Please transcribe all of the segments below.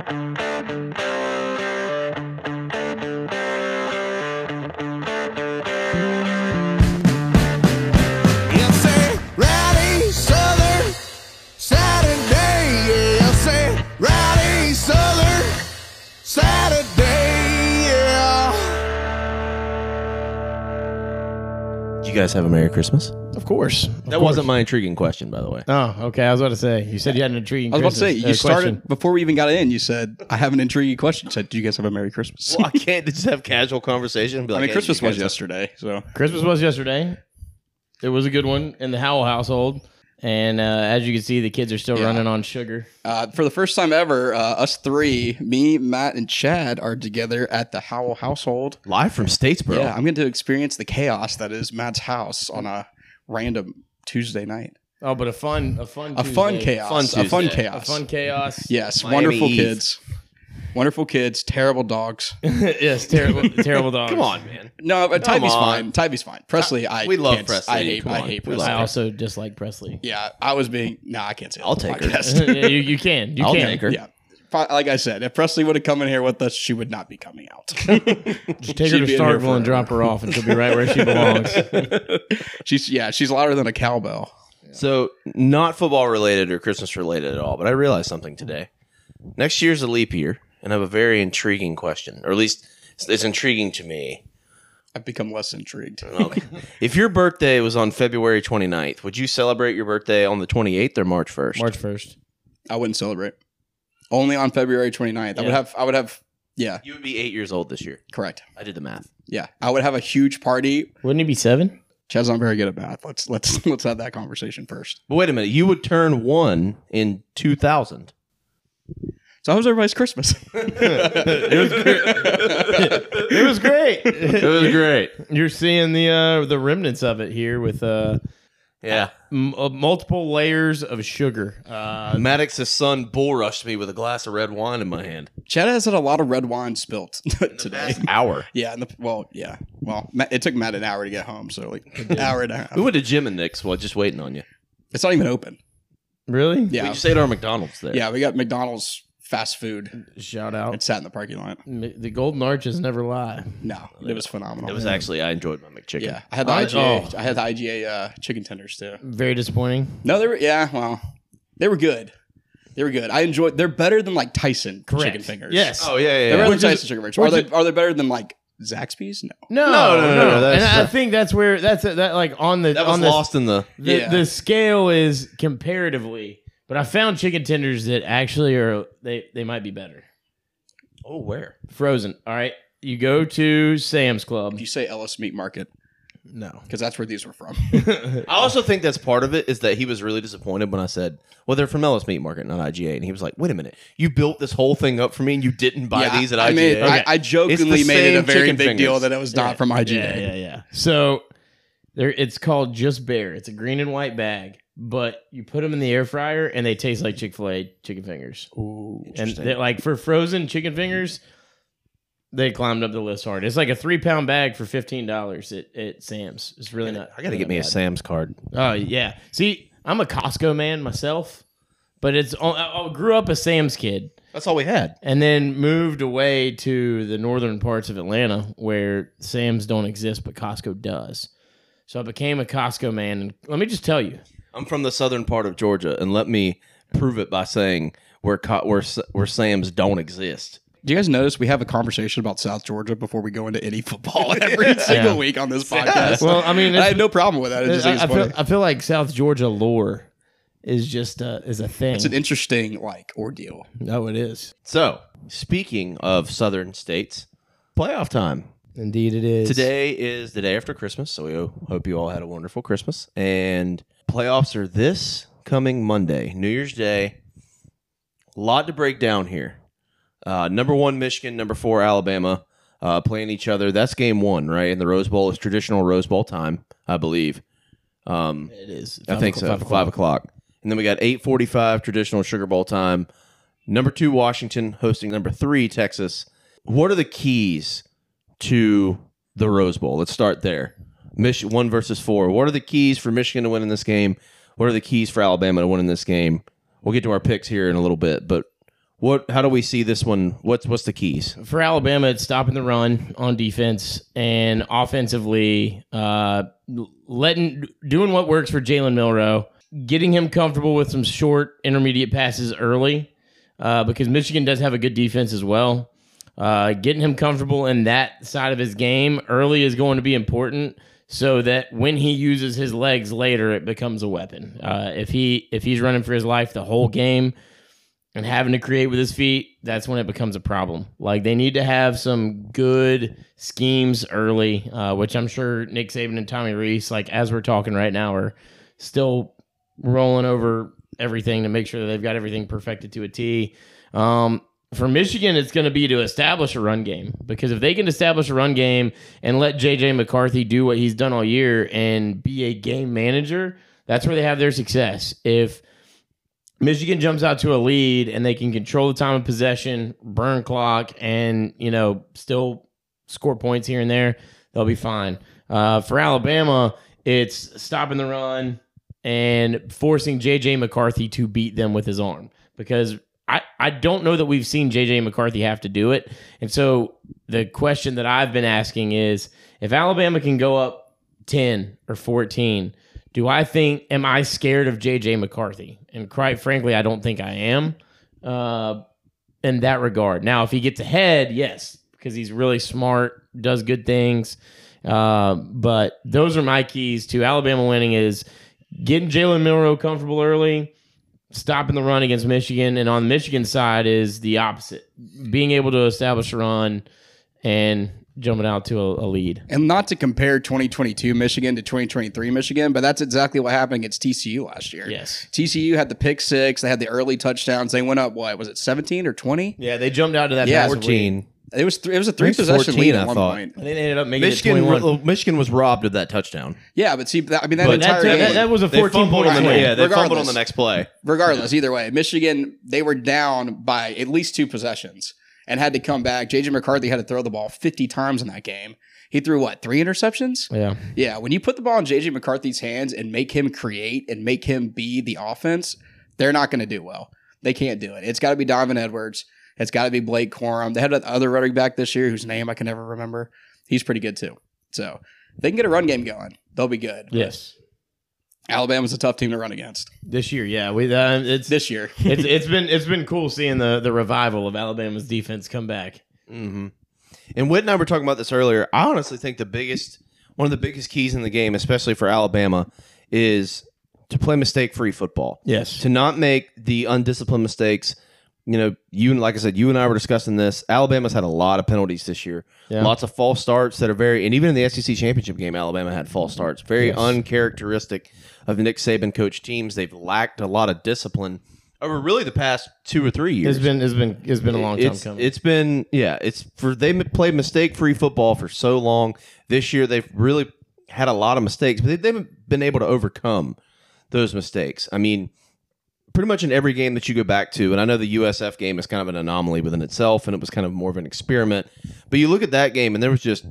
You guys have a Merry Christmas? Of course. That wasn't my intriguing question, by the way. Oh, okay. I was about to say. You said you had an intriguing I was about to say, Christmas, you started, question. before we even got in, you said, I have an intriguing question. You said, do you guys have a Merry Christmas? Well, I can't just have casual conversation and be like, I mean, hey, Christmas you guys was yesterday, so. Christmas was yesterday. It was a good one in the Howell household. And as you can see, the kids are still running on sugar. For the first time ever, us three, me, Matt, and Chad, are together at the Howell household. Live from Statesboro. Yeah, I'm going to experience the chaos that is Matt's house on a random Tuesday night. Oh, but a fun A Tuesday. fun chaos. A fun chaos. A fun chaos. Yes, Miami wonderful Eve. kids. Wonderful kids, terrible dogs. Yes, terrible dogs. Come on, man. No, but Come Tybie's on. fine. Tybie's fine. Presley, we love can't- Presley. I hate Come on. We Presley. love I also dislike Presley. Yeah, I was being. No, I can't say that. I'll on the take her. podcast. Yeah, you can. You I'll can. take her. Yeah. Like I said, if Presley would have come in here with us, she would not be coming out. Just take her She'd to be in here Starkville and forever. drop her off, and she'll be right where she belongs. She's louder than a cowbell. So, not football related or Christmas related at all, but I realized something today. Next year's a leap year, and I have a very intriguing question, or at least it's intriguing to me. I've become less intrigued. Okay. If your birthday was on February 29th, would you celebrate your birthday on the 28th or March 1st? March 1st. I wouldn't celebrate. Only on February 29th. I would have. Yeah, You would be 8 years old this year. correct. I did the math. Yeah, I would have a huge party. Wouldn't he be 7? Chad's not very good at math. Let's have that conversation first. But wait a minute. You would turn 1 in 2000. So how was everybody's Christmas? It was great. It was great. You're seeing the remnants of it here with Yeah. multiple layers of sugar. Maddox's son bull rushed me with a glass of red wine in my hand. Chad has had a lot of red wine spilt today. Hour. Yeah, Well, it took Matt an hour to get home, so like an hour and a half. We went to Jim and Nick's while just waiting on you. It's not even open. Really? Yeah, We stayed at our McDonald's there. yeah, we got McDonald's fast food. Shout out. It sat in the parking lot. The golden arches never lie. No, it was phenomenal. It was actually, I enjoyed my McChicken. Yeah, I had the IGA. I had the IGA chicken tenders too. Very disappointing. No, they were they were good. They were good. I enjoyed. They're better than like Tyson chicken fingers. Yes. Oh, yeah, yeah, They're yeah. better than Which is- Tyson chicken fingers. Are they better than like Zaxby's? No. No. that's- And I think that's where that like on the That was on lost in the... the scale is comparatively. But I found chicken tenders that actually are they might be better. Oh, where? Frozen. All right. You go to Sam's Club. If you say Ellis Meat Market, No. because that's where these were from. I also think that's part of it is that he was really disappointed when I said, well, they're from Ellis Meat Market, not IGA. And he was like, wait a minute. You built this whole thing up for me and you didn't buy these at IGA? I jokingly It's the made it a same very chicken big deal fingers. that it was not from IGA. Yeah. So it's called Just Bear. It's a green and white bag, but you put them in the air fryer and they taste like Chick-fil-A chicken fingers. Ooh, And they're like for frozen chicken fingers, they climbed up the list hard. It's like a 3-pound bag for $15 at Sam's. It's really not. I got to get me a bad. Sam's card. Oh yeah. See, I'm a Costco man myself, but I grew up a Sam's kid. That's all we had. And then moved away to the northern parts of Atlanta where Sam's don't exist, but Costco does. So I became a Costco man. And let me just tell you. I'm from the southern part of Georgia, and let me prove it by saying where Sam's don't exist. Do you guys notice we have a conversation about South Georgia before we go into any football every single week on this podcast? Well, I mean, I had no problem with that. I just think it's funny. I feel like South Georgia lore is just is a thing. It's an interesting ordeal. No, it is. So, speaking of southern states, playoff time. Indeed, it is. Today is the day after Christmas, so we hope you all had a wonderful Christmas. And playoffs are this coming Monday, New Year's Day. A lot to break down here. Number 1, Michigan. Number 4, Alabama playing each other. That's game 1, right? And the Rose Bowl is traditional Rose Bowl time, I believe. It is. I think so. 5 o'clock. And then we got 8:45 traditional Sugar Bowl time. Number 2, Washington hosting number 3, Texas. What are the keys to the Rose Bowl? Let's start there. 1 versus 4. What are the keys for Michigan to win in this game? What are the keys for Alabama to win in this game? We'll get to our picks here in a little bit, but How do we see this one? What's the keys? For Alabama, it's stopping the run on defense and offensively, doing what works for Jalen Milroe, getting him comfortable with some short intermediate passes early, because Michigan does have a good defense as well. Getting him comfortable in that side of his game early is going to be important, so that when he uses his legs later, it becomes a weapon. If he's running for his life the whole game and having to create with his feet, that's when it becomes a problem. Like, they need to have some good schemes early, which I'm sure Nick Saban and Tommy Rees, like as we're talking right now, are still rolling over everything to make sure that they've got everything perfected to a T. For Michigan, it's going to be to establish a run game, because if they can establish a run game and let J.J. McCarthy do what he's done all year and be a game manager, that's where they have their success. If Michigan jumps out to a lead and they can control the time of possession, burn clock, and still score points here and there, they'll be fine. For Alabama, it's stopping the run and forcing J.J. McCarthy to beat them with his arm, because I don't know that we've seen J.J. McCarthy have to do it. And so the question that I've been asking is, if Alabama can go up 10 or 14, am I scared of J.J. McCarthy? And quite frankly, I don't think I am in that regard. Now, if he gets ahead, yes, because he's really smart, does good things. But those are my keys to Alabama winning, is getting Jalen Milroe comfortable early, stopping the run against Michigan, and on the Michigan side is the opposite, being able to establish a run and jumping out to a lead. And not to compare 2022 Michigan to 2023 Michigan, but that's exactly what happened against TCU last year. Yes. TCU had the pick six. They had the early touchdowns. They went up, what, was it 17 or 20? Yeah, they jumped out to that. Yeah, 14. It was a three-possession lead at one point. And they ended up making it 21. Michigan was robbed of that touchdown. Yeah, but see, that But entire game. That was a They 14-point fumbled swing. they fumbled Regardless. on the next play. Regardless, either way, Michigan, they were down by at least 2 possessions and had to come back. J.J. McCarthy had to throw the ball 50 times in that game. He threw, 3 interceptions? Yeah. Yeah, when you put the ball in J.J. McCarthy's hands and make him create and make him be the offense, they're not going to do well. They can't do it. It's got to be Donovan Edwards. It's got to be Blake Corum. They had that other running back this year whose name I can never remember. He's pretty good too. So if they can get a run game going, they'll be good. Yes. Alabama's a tough team to run against This year, yeah. It's this year. it's been cool seeing the revival of Alabama's defense come back. Mm-hmm. And Whit and I were talking about this earlier. I honestly think one of the biggest keys in the game, especially for Alabama, is to play mistake-free football. Yes. To not make the undisciplined mistakes. Like I said, you and I were discussing this. Alabama's had a lot of penalties this year. Yeah. Lots of false starts that are and even in the SEC championship game, Alabama had false starts. Very uncharacteristic of Nick Saban coached teams. They've lacked a lot of discipline over really the past 2 or 3 years. It's been a long time coming. They played mistake-free football for so long. This year they've really had a lot of mistakes, but they haven't been able to overcome those mistakes. I mean, pretty much in every game that you go back to, and I know the USF game is kind of an anomaly within itself, and it was kind of more of an experiment, but you look at that game, and there was just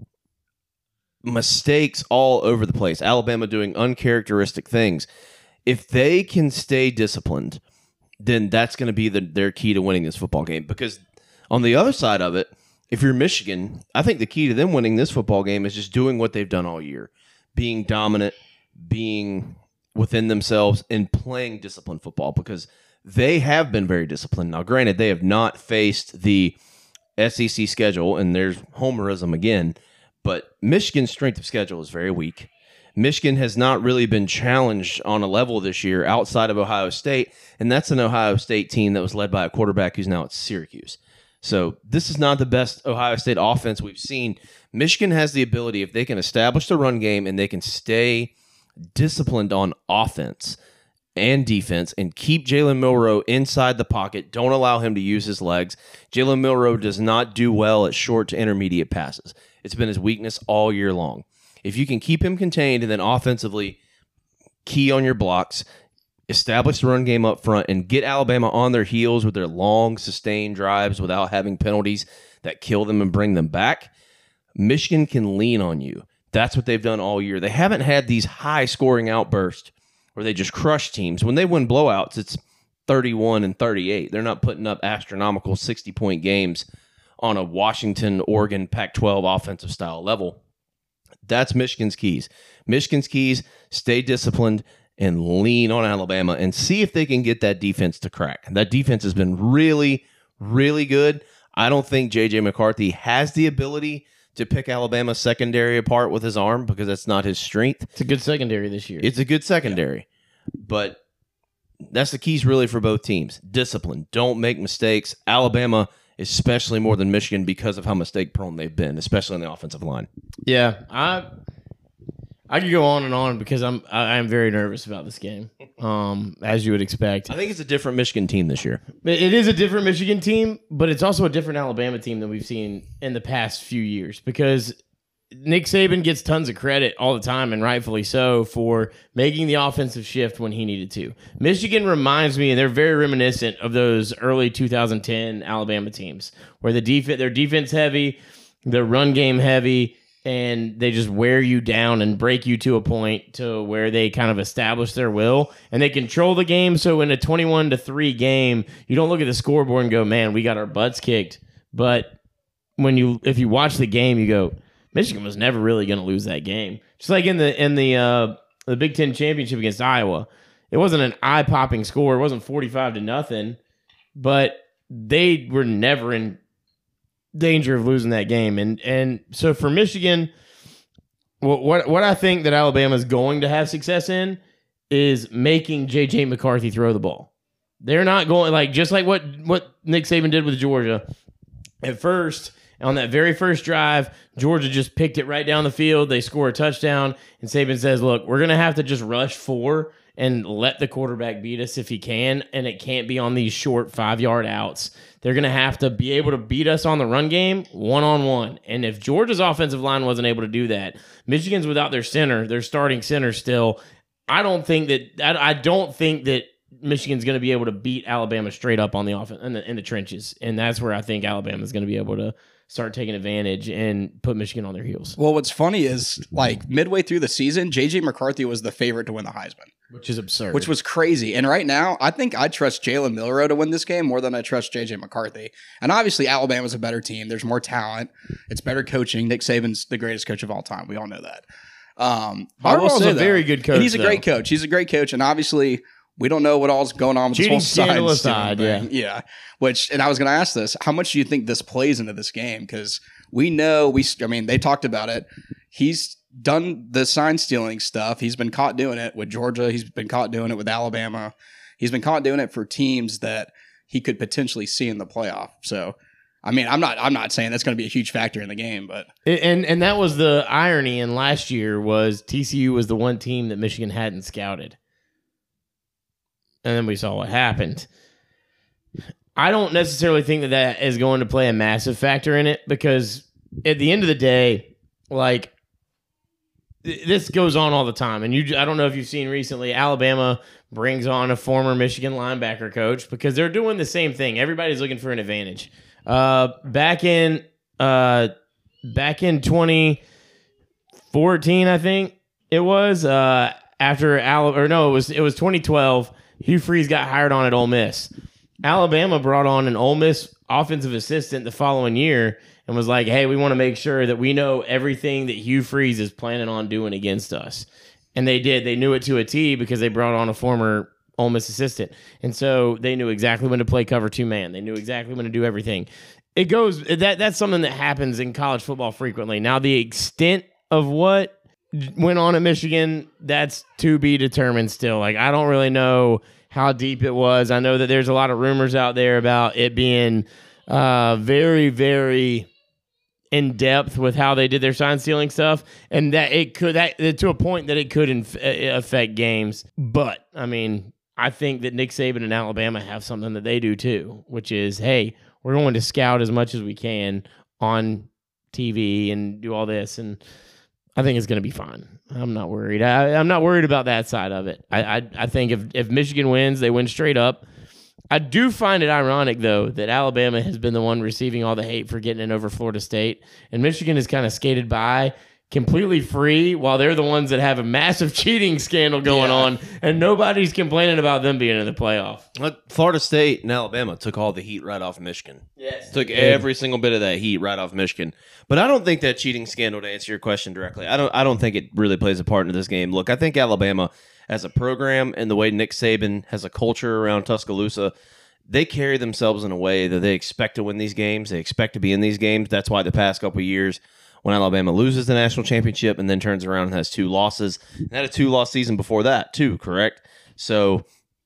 mistakes all over the place. Alabama doing uncharacteristic things. If they can stay disciplined, then that's going to be their key to winning this football game. Because on the other side of it, if you're Michigan, I think the key to them winning this football game is just doing what they've done all year. Being dominant, being within themselves, and playing disciplined football, because they have been very disciplined. Now, granted, they have not faced the SEC schedule, and there's homerism again, but Michigan's strength of schedule is very weak. Michigan has not really been challenged on a level this year outside of Ohio State, and that's an Ohio State team that was led by a quarterback who's now at Syracuse. So this is not the best Ohio State offense we've seen. Michigan has the ability, if they can establish the run game and they can stay disciplined on offense and defense and keep Jalen Milroe inside the pocket, don't allow him to use his legs. Jalen Milroe does not do well at short to intermediate passes. It's been his weakness all year long. If you can keep him contained and then offensively key on your blocks, establish the run game up front, and get Alabama on their heels with their long, sustained drives without having penalties that kill them and bring them back, Michigan can lean on you. That's what they've done all year. They haven't had these high-scoring outbursts where they just crush teams. When they win blowouts, it's 31 and 38. They're not putting up astronomical 60-point games on a Washington, Oregon, Pac-12 offensive style level. That's Michigan's keys. Michigan's keys, stay disciplined and lean on Alabama and see if they can get that defense to crack. That defense has been really, really good. I don't think J.J. McCarthy has the ability to pick Alabama's secondary apart with his arm because that's not his strength. It's a good secondary this year. It's a good secondary. But that's the keys really for both teams. Discipline. Don't make mistakes. Alabama, especially more than Michigan because of how mistake-prone they've been, especially on the offensive line. Yeah, I could go on and on because I'm very nervous about this game, as you would expect. I think it's a different Michigan team this year. It is a different Michigan team, but it's also a different Alabama team than we've seen in the past few years because Nick Saban gets tons of credit all the time, and rightfully so, for making the offensive shift when he needed to. Michigan reminds me, and they're very reminiscent of those early 2010 Alabama teams where they're defense heavy, they're run game heavy, and they just wear you down and break you to a point to where they kind of establish their will and they control the game. So in a 21-3 game, you don't look at the scoreboard and go, man, we got our butts kicked. But if you watch the game, you go, Michigan was never really going to lose that game. Just like in the Big Ten championship against Iowa, it wasn't an eye-popping score. It wasn't 45-0, but they were never in danger of losing that game. And so for Michigan, what I think that Alabama is going to have success in is making J.J. McCarthy throw the ball. They're not going just like what Nick Saban did with Georgia. At first, on that very first drive, Georgia just picked it right down the field. They score a touchdown, and Saban says, look, we're going to have to just rush 4 and let the quarterback beat us if he can, and it can't be on these short 5-yard outs. They're going to have to be able to beat us on the run game one-on-one. And if Georgia's offensive line wasn't able to do that, Michigan's without their starting center still. I don't think that Michigan's going to be able to beat Alabama straight up on the offense in the trenches. And that's where I think Alabama's going to be able to start taking advantage and put Michigan on their heels. Well, what's funny is midway through the season, J.J. McCarthy was the favorite to win the Heisman. Which is absurd. Which was crazy. And right now, I think I trust Jalen Milroe to win this game more than I trust J.J. McCarthy. And obviously, Alabama's a better team. There's more talent. It's better coaching. Nick Saban's the greatest coach of all time. We all know that. Harbaugh's a very good coach. And he's a great coach. He's a great coach. And obviously, we don't know what all's going on with this whole side. Yeah. And I was going to ask this. How much do you think this plays into this game? Because we know, they talked about it. He's done the sign stealing stuff. He's been caught doing it with Georgia. He's been caught doing it with Alabama. He's been caught doing it for teams that he could potentially see in the playoff. So, I'm not saying that's going to be a huge factor in the game, but and that was the irony. And last year was TCU was the one team that Michigan hadn't scouted, and then we saw what happened. I don't necessarily think that is going to play a massive factor in it because at the end of the day, this goes on all the time. And I don't know if you've seen recently, Alabama brings on a former Michigan linebacker coach because they're doing the same thing. Everybody's looking for an advantage. Back in 2014, I think it was, it was 2012. Hugh Freeze got hired on at Ole Miss. Alabama brought on an Ole Miss offensive assistant the following year and was like, hey, we want to make sure that we know everything that Hugh Freeze is planning on doing against us. And they did. They knew it to a T because they brought on a former Ole Miss assistant. And so they knew exactly when to play cover 2-man. They knew exactly when to do everything. That's something that happens in college football frequently. Now, the extent of what went on at Michigan, that's to be determined still. I don't really know how deep it was. I know that there's a lot of rumors out there about it being very, very in depth with how they did their sign stealing stuff, and that it could to a point that it could affect games. But I think that Nick Saban and Alabama have something that they do too, which is, hey, we're going to scout as much as we can on TV and do all this, and I think it's going to be fine. I'm not worried. I'm not worried about that side of it. I think if Michigan wins, they win straight up. I do find it ironic, though, that Alabama has been the one receiving all the hate for getting in over Florida State, and Michigan has kind of skated by completely free while they're the ones that have a massive cheating scandal going on, and nobody's complaining about them being in the playoff. Florida State and Alabama took all the heat right off Michigan. Yes. Took every single bit of that heat right off Michigan. But I don't think that cheating scandal, to answer your question directly, I don't think it really plays a part in this game. Look, I think Alabama as a program and the way Nick Saban has a culture around Tuscaloosa, they carry themselves in a way that they expect to win these games. They expect to be in these games. That's why the past couple of years, when Alabama loses the national championship and then turns around and has 2 losses, and had a 2-loss season before that too, correct? So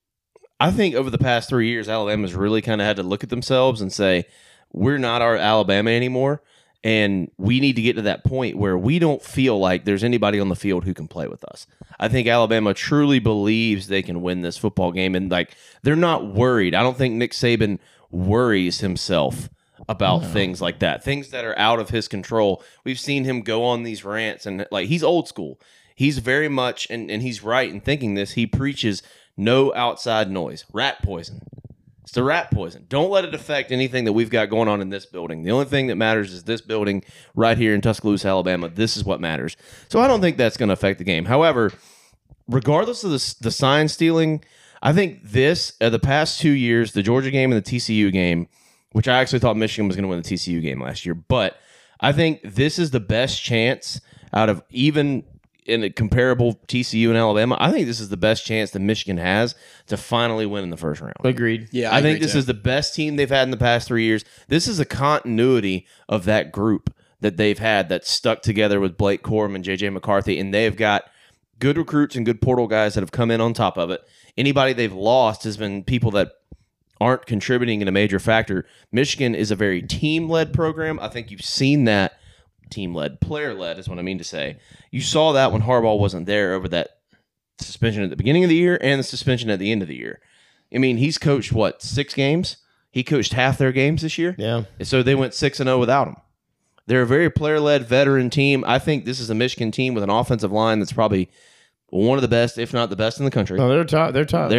I think over the past 3 years, Alabama's really kind of had to look at themselves and say, we're not our Alabama anymore, and we need to get to that point where we don't feel like there's anybody on the field who can play with us. I think Alabama truly believes they can win this football game, and like they're not worried. I don't think Nick Saban worries himself about things like that, things that are out of his control. We've seen him go on these rants, and like he's old school. He's very much, and he's right in thinking this, he preaches no outside noise, rat poison. It's the rat poison. Don't let it affect anything that we've got going on in this building. The only thing that matters is this building right here in Tuscaloosa, Alabama. This is what matters. So I don't think that's going to affect the game. However, regardless of the sign stealing, I think the past 2 years, the Georgia game and the TCU game, which I actually thought Michigan was going to win the TCU game last year, but I think this is the best chance out of even in a comparable TCU and Alabama. I think this is the best chance that Michigan has to finally win in the first round. Agreed. Yeah, I think this is the best team they've had in the past 3 years. This is a continuity of that group that they've had that's stuck together with Blake Corum and J.J. McCarthy, and they have got good recruits and good portal guys that have come in on top of it. Anybody they've lost has been people that aren't contributing in a major factor. Michigan is a very team-led program. I think you've seen that. Team-led, player-led is what I mean to say. You saw that when Harbaugh wasn't there over that suspension at the beginning of the year and the suspension at the end of the year. I mean, he's coached, 6 games? He coached half their games this year? Yeah. And so they went 6-0 without him. They're a very player-led veteran team. I think this is a Michigan team with an offensive line that's probably one of the best, if not the best in the country. No, they're top. They're top.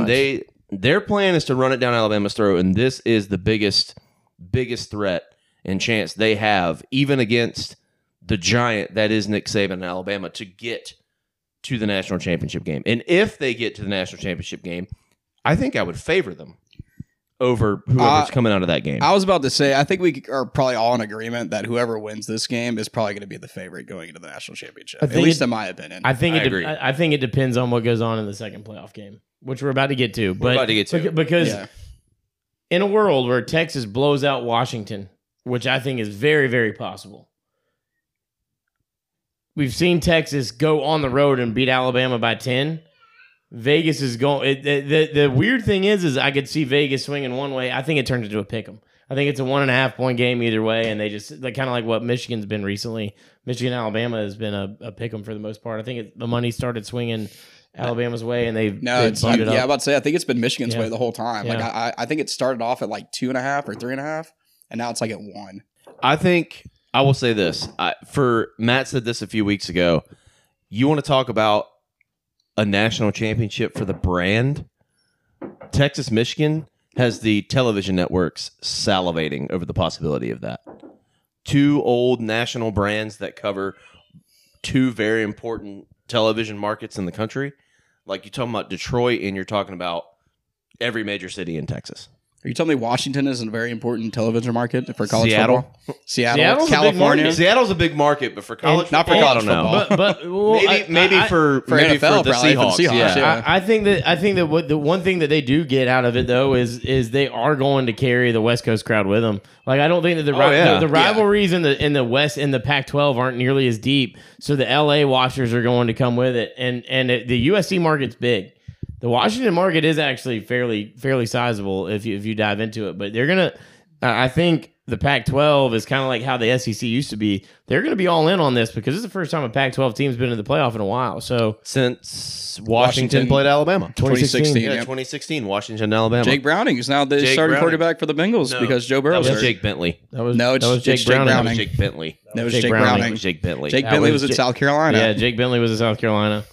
Their plan is to run it down Alabama's throat, and this is the biggest threat and chance they have, even against the giant that is Nick Saban in Alabama, to get to the national championship game. And if they get to the national championship game, I think I would favor them over whoever's coming out of that game. I was about to say, I think we are probably all in agreement that whoever wins this game is probably going to be the favorite going into the national championship, at least in my opinion. I think agree. I think it depends on what goes on in the second playoff game, which we're about to get to. Because in a world where Texas blows out Washington, which I think is very, very possible. We've seen Texas go on the road and beat Alabama by 10. Vegas is going. The weird thing is I could see Vegas swinging one way. I think it turns into a pick 'em. I think it's a 1.5 point game either way, and they just kind of like what Michigan's been recently. Michigan Alabama has been a pick 'em for the most part. I think the money started swinging Alabama's way, and they've I'm it up. about to say I think it's been Michigan's way the whole time. Yeah. Like I think it started off at like 2.5 or 3.5. And now it's like at 1. I think I will say this. Matt said this a few weeks ago. You want to talk about a national championship for the brand? Texas Michigan has the television networks salivating over the possibility of that. 2 old national brands that cover 2 very important television markets in the country. Like you're talking about Detroit and you're talking about every major city in Texas. Are you telling me Washington is a very important television market for college football? Seattle's California. Seattle's a big market, but for college, not for college football. But maybe for NFL, the probably, Seahawks. for the Seahawks, yeah. I think that what the one thing that they do get out of it though is they are going to carry the West Coast crowd with them. Like I don't think that the rivalries in the West in the Pac-12 aren't nearly as deep. So the LA watchers are going to come with it, and the USC market's big. The Washington market is actually fairly sizable if you dive into it, but they're gonna. I think the Pac-12 is kind of like how the SEC used to be. They're going to be all in on this because this is the first time a Pac-12 team's been in the playoff in a while. So since Washington played Alabama, 2016, yeah, 2016, Washington, Alabama. Jake Browning is now the starting quarterback for the Bengals because Joe Burrow. That was Jake Bentley. That was Jake Browning. Browning. That was Jake Bentley. That was Jake Browning. Jake Bentley. Jake Bentley was at South Carolina. Yeah, Jake Bentley was at South Carolina.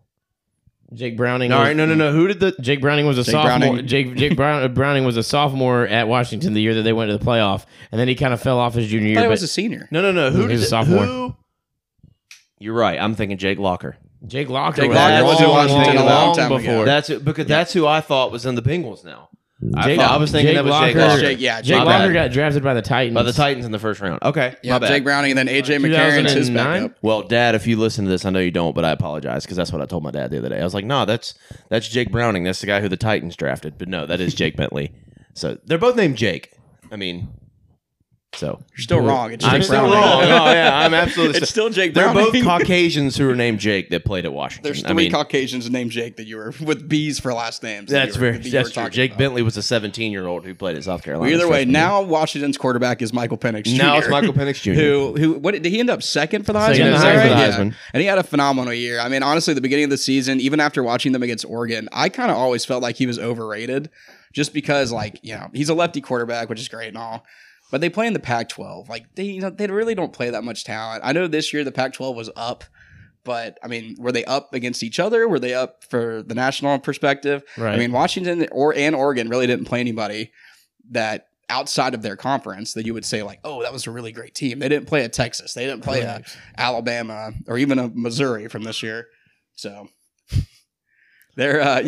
Jake Browning. All right, no. Who did the Jake Browning was a sophomore. Jake Browning was a sophomore at Washington the year that they went to the playoff, and then he kind of fell off his junior year. I thought he was a senior. No. Who He was did a sophomore. You're right. I'm thinking Jake Locker. Jake Locker Jake was Locker was in long, Washington a long time before. ago. That's it, because that's who I thought was in the Bengals now. Jake- I was thinking that was Jake Locker- Locker. Jake My Locker bad. got drafted by the Titans. By the Titans in the first round. Okay. Yeah, my bad. Jake Browning and then AJ McCarron's his 2009? backup. Well, Dad, if you listen to this, I know you don't, but I apologize because that's what I told my dad the other day. I was like, "No, that's Jake Browning. That's the guy who the Titans drafted." But no, that is Jake Bentley. So they're both named Jake. I mean, so You're still wrong. It's Jake I'm still Browning. wrong. Oh yeah, I'm absolutely. It's still Jake They're Browning. both Caucasians who are named Jake that played at Washington. There's I three mean, Caucasians named Jake that you were with B's for last names. that That's you were- very that you were that's true. talking Jake about. Bentley was a 17-year-old who played at South Carolina. Either way, freshman year. now Washington's quarterback is Michael Penix Jr. Now it's Michael Penix Jr. Who what did he end up second for the Heisman? Second Is for that the right? Heisman. Yeah. And he had a phenomenal year. I mean, honestly, the beginning of the season, even after watching them against Oregon, I kind of always felt like he was overrated, just because he's a lefty quarterback, which is great and all. But they play in the Pac-12. Like they really don't play that much talent. I know this year the Pac-12 was up, but I mean, were they up against each other? Were they up for the national perspective? Right. I mean, Washington and Oregon really didn't play anybody that outside of their conference that you would say like, oh, that was a really great team. They didn't play a Texas. They didn't play a Alabama or even a Missouri from this year. So they're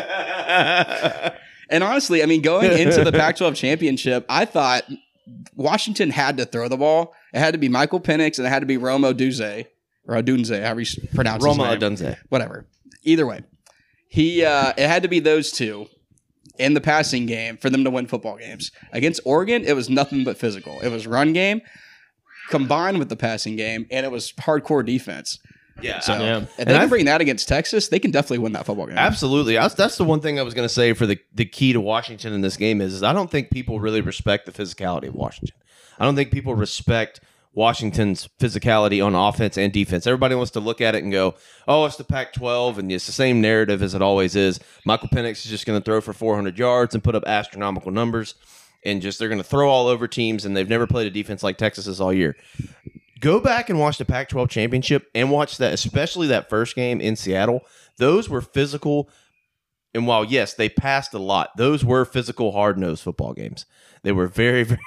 yeah. And honestly, I mean, going into the Pac-12 championship, I thought Washington had to throw the ball. It had to be Michael Penix and it had to be Roma Odunze, or Odunze, however you pronounce Roma his name. Odunze. Whatever. Either way, it had to be those two in the passing game for them to win football games. Against Oregon, it was nothing but physical. It was run game combined with the passing game, and it was hardcore defense. Yeah. So Yeah. if they can bring that against Texas, they can definitely win that football game. Absolutely. That's the one thing I was going to say for the key to Washington in this game is I don't think people really respect the physicality of Washington. I don't think people respect Washington's physicality on offense and defense. Everybody wants to look at it and go, oh, it's the Pac-12, and it's the same narrative as it always is. Michael Penix is just going to throw for 400 yards and put up astronomical numbers, and just they're going to throw all over teams, and they've never played a defense like Texas is all year. Go back and watch the Pac-12 championship and watch that, especially that first game in Seattle. Those were physical, and while, yes, they passed a lot, those were physical, hard-nosed football games. They were very, very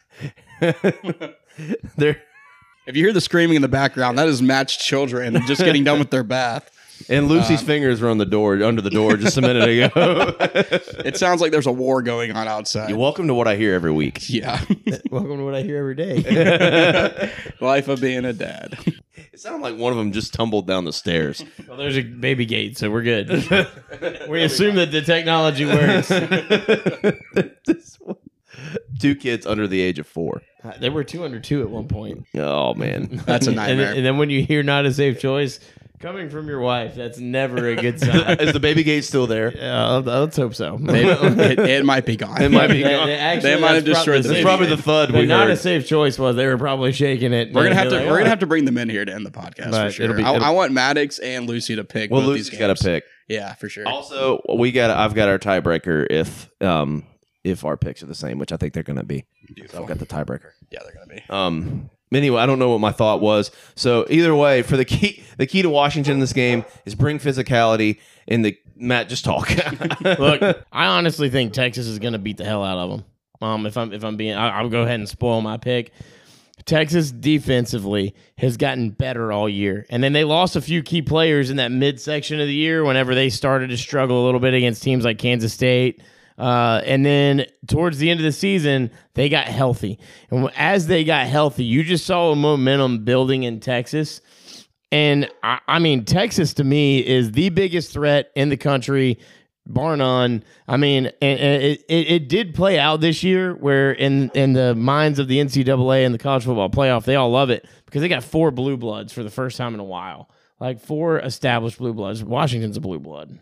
they're If you hear the screaming in the background, that is Matt's children just getting done with their bath. and Lucy's fingers were on the door, under the door just a minute ago. It sounds like there's a war going on outside. You're welcome to what I hear every week. Yeah. Welcome to what I hear every day. Life of being a dad. It sounded like one of them just tumbled down the stairs. Well, there's a baby gate, so we're good. We assume that the technology works. Two kids under the age of 4. There were 2 under 2 at one point. Oh, man. That's a And nightmare. then, and then when you hear not a safe choice coming from your wife, that's never a good sign. Is the baby gate still there? Yeah, let's hope so. it might be gone. It might be gone. They might have destroyed the That's baby probably gate. the thud But we not a heard. safe choice was they were probably shaking it. We're gonna have They'd to be like, we're gonna "Oh." have to bring them in here to end the podcast But for sure. it'll be- I want Maddox and Lucy to pick. Well, both Lucy's these got to games. pick. Yeah, for sure. Also, I've got our tiebreaker if our picks are the same, which I think they're going to be. So I've got the tiebreaker. Yeah, they're gonna be. Anyway, I don't know what my thought was. So either way, for the key to Washington in this game is bring physicality. Matt, just talk. Look, I honestly think Texas is going to beat the hell out of them. If I'm being, I'll go ahead and spoil my pick. Texas defensively has gotten better all year, and then they lost a few key players in that midsection of the year whenever they started to struggle a little bit against teams like Kansas State. And then towards the end of the season, they got healthy. And as they got healthy, you just saw a momentum building in Texas. And I mean, Texas to me is the biggest threat in the country, bar none. I mean, and it did play out this year where in the minds of the NCAA and the college football playoff, they all love it because they got 4 blue bloods for the first time in a while. Like 4 established blue bloods. Washington's a blue blood.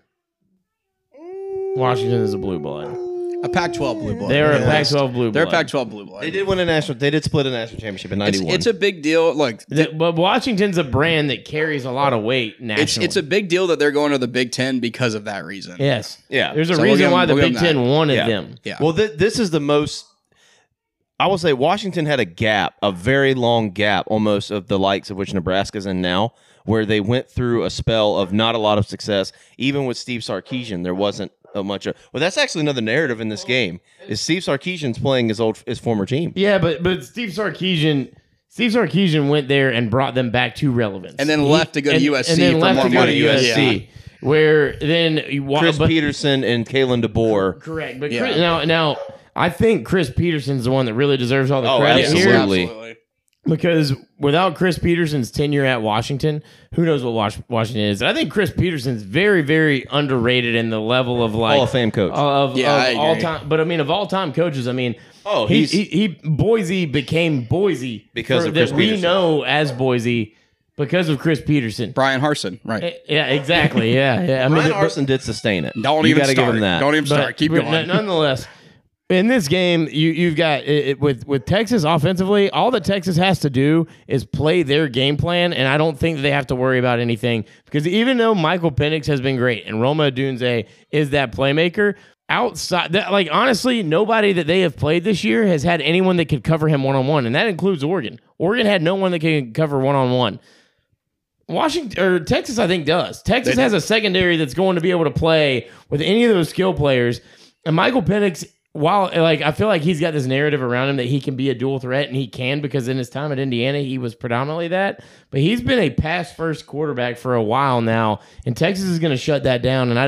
Washington is a blue blood. A Pac-12 blue blood. They're a Yeah. Pac-12 blue blood. They're a Pac-12 blue blood. They did split a national championship in It's, 91. it's a big deal. Look, But Washington's a brand that carries a lot of weight nationally. it's a big deal that they're going to the Big Ten because of that reason. yes. Yeah. There's a So we'll reason give why the them- we'll Big give them Ten wanted Yeah. them. Yeah. Well, this is the most. I will say Washington had a gap, a very long gap, almost of the likes of which Nebraska's in now, where they went through a spell of not a lot of success. Even with Steve Sarkisian, there wasn't much of. Well, that's actually another narrative in this game. Is Steve Sarkisian's playing his former team? Yeah, but Steve Sarkisian Steve Sarkisian went there and brought them back to relevance, And then left to go to USC and then for left more to go money. to USC, where then Chris Peterson and Kalen DeBoer. Correct, but Yeah. now I think Chris Peterson's the one that really deserves all the credit absolutely. here. Absolutely. Because without Chris Peterson's tenure at Washington, who knows what Washington is? I think Chris Peterson's very, very underrated in the level of like Hall of Fame coach. of I all agree. time. But I mean, of all time coaches, I mean, Oh, he Boise became Boise Because of that Chris we Peterson. know as Boise because of Chris Peterson. Brian Harsin, right? Yeah, exactly. Yeah. I mean, Brian but- Harsin did sustain it. Don't you even gotta start. give him that. Don't even But- start. Keep but going. Nonetheless, in this game, you've got with Texas offensively, all that Texas has to do is play their game plan, and I don't think that they have to worry about anything because even though Michael Penix has been great and Roma Odunze is that playmaker, outside that, like honestly, nobody that they have played this year has had anyone that could cover him one-on-one, and that includes Oregon. Oregon had no one that can cover one-on-one. Washington or Texas, I think, does. Texas has a secondary that's going to be able to play with any of those skill players. And Michael Penix, while like I feel like he's got this narrative around him that he can be a dual threat, and he can because in his time at Indiana, he was predominantly that. But he's been a pass-first quarterback for a while now, and Texas is going to shut that down. And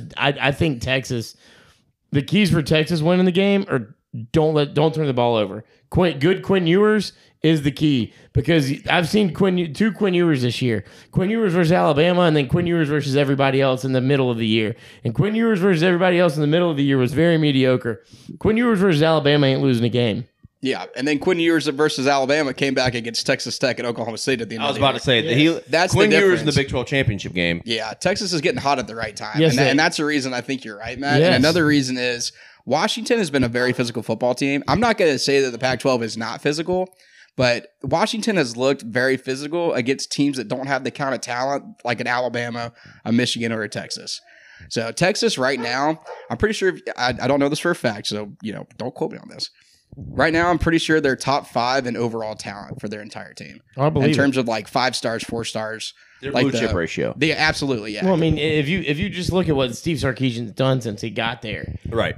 I think Texas, the keys for Texas winning the game are don't turn the ball over. Good Quinn Ewers is the key because I've seen two Quinn Ewers this year. Quinn Ewers versus Alabama and then Quinn Ewers versus everybody else in the middle of the year. And Quinn Ewers versus everybody else in the middle of the year was very mediocre. Quinn Ewers versus Alabama ain't losing a game. Yeah, and then Quinn Ewers versus Alabama came back against Texas Tech and Oklahoma State at the end. I was of the about year. to say that That's Quinn the Ewers in the difference. Big 12 championship game. Yeah, Texas is getting hot at the right time. Yes, and that's the reason I think you're right, Matt. Yes. And another reason is Washington has been a very physical football team. I'm not going to say that the Pac-12 is not physical, but Washington has looked very physical against teams that don't have the kind of talent like an Alabama, a Michigan, or a Texas. So Texas right now, I'm pretty sure, I don't know this for a fact, so don't quote me on this. Right now, I'm pretty sure they're top 5 in overall talent for their entire team. I believe in terms of like 5 stars, 4 stars. Their like blue chip ratio. They absolutely, yeah. Well, I mean, if you just look at what Steve Sarkisian's done since he got there, Right.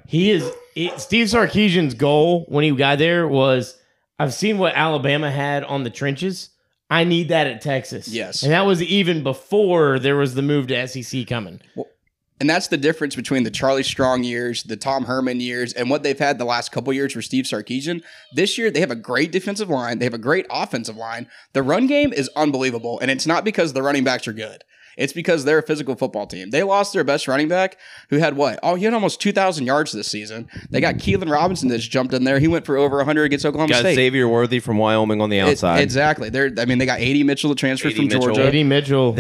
Steve Sarkisian's goal when he got there was, I've seen what Alabama had on the trenches. I need that at Texas. Yes. And that was even before there was the move to SEC coming. And that's the difference between the Charlie Strong years, the Tom Herman years, and what they've had the last couple years for Steve Sarkisian. This year, they have a great defensive line. They have a great offensive line. The run game is unbelievable, and it's not because the running backs are good. It's because they're a physical football team. They lost their best running back, who had what? Oh, he had almost 2,000 yards this season. They got Keelan Robinson that just jumped in there. He went for over 100 against Oklahoma Got State. Xavier Worthy from Wyoming on the outside. Exactly. They got A.D. Mitchell that transferred from Georgia. A.D. Mitchell.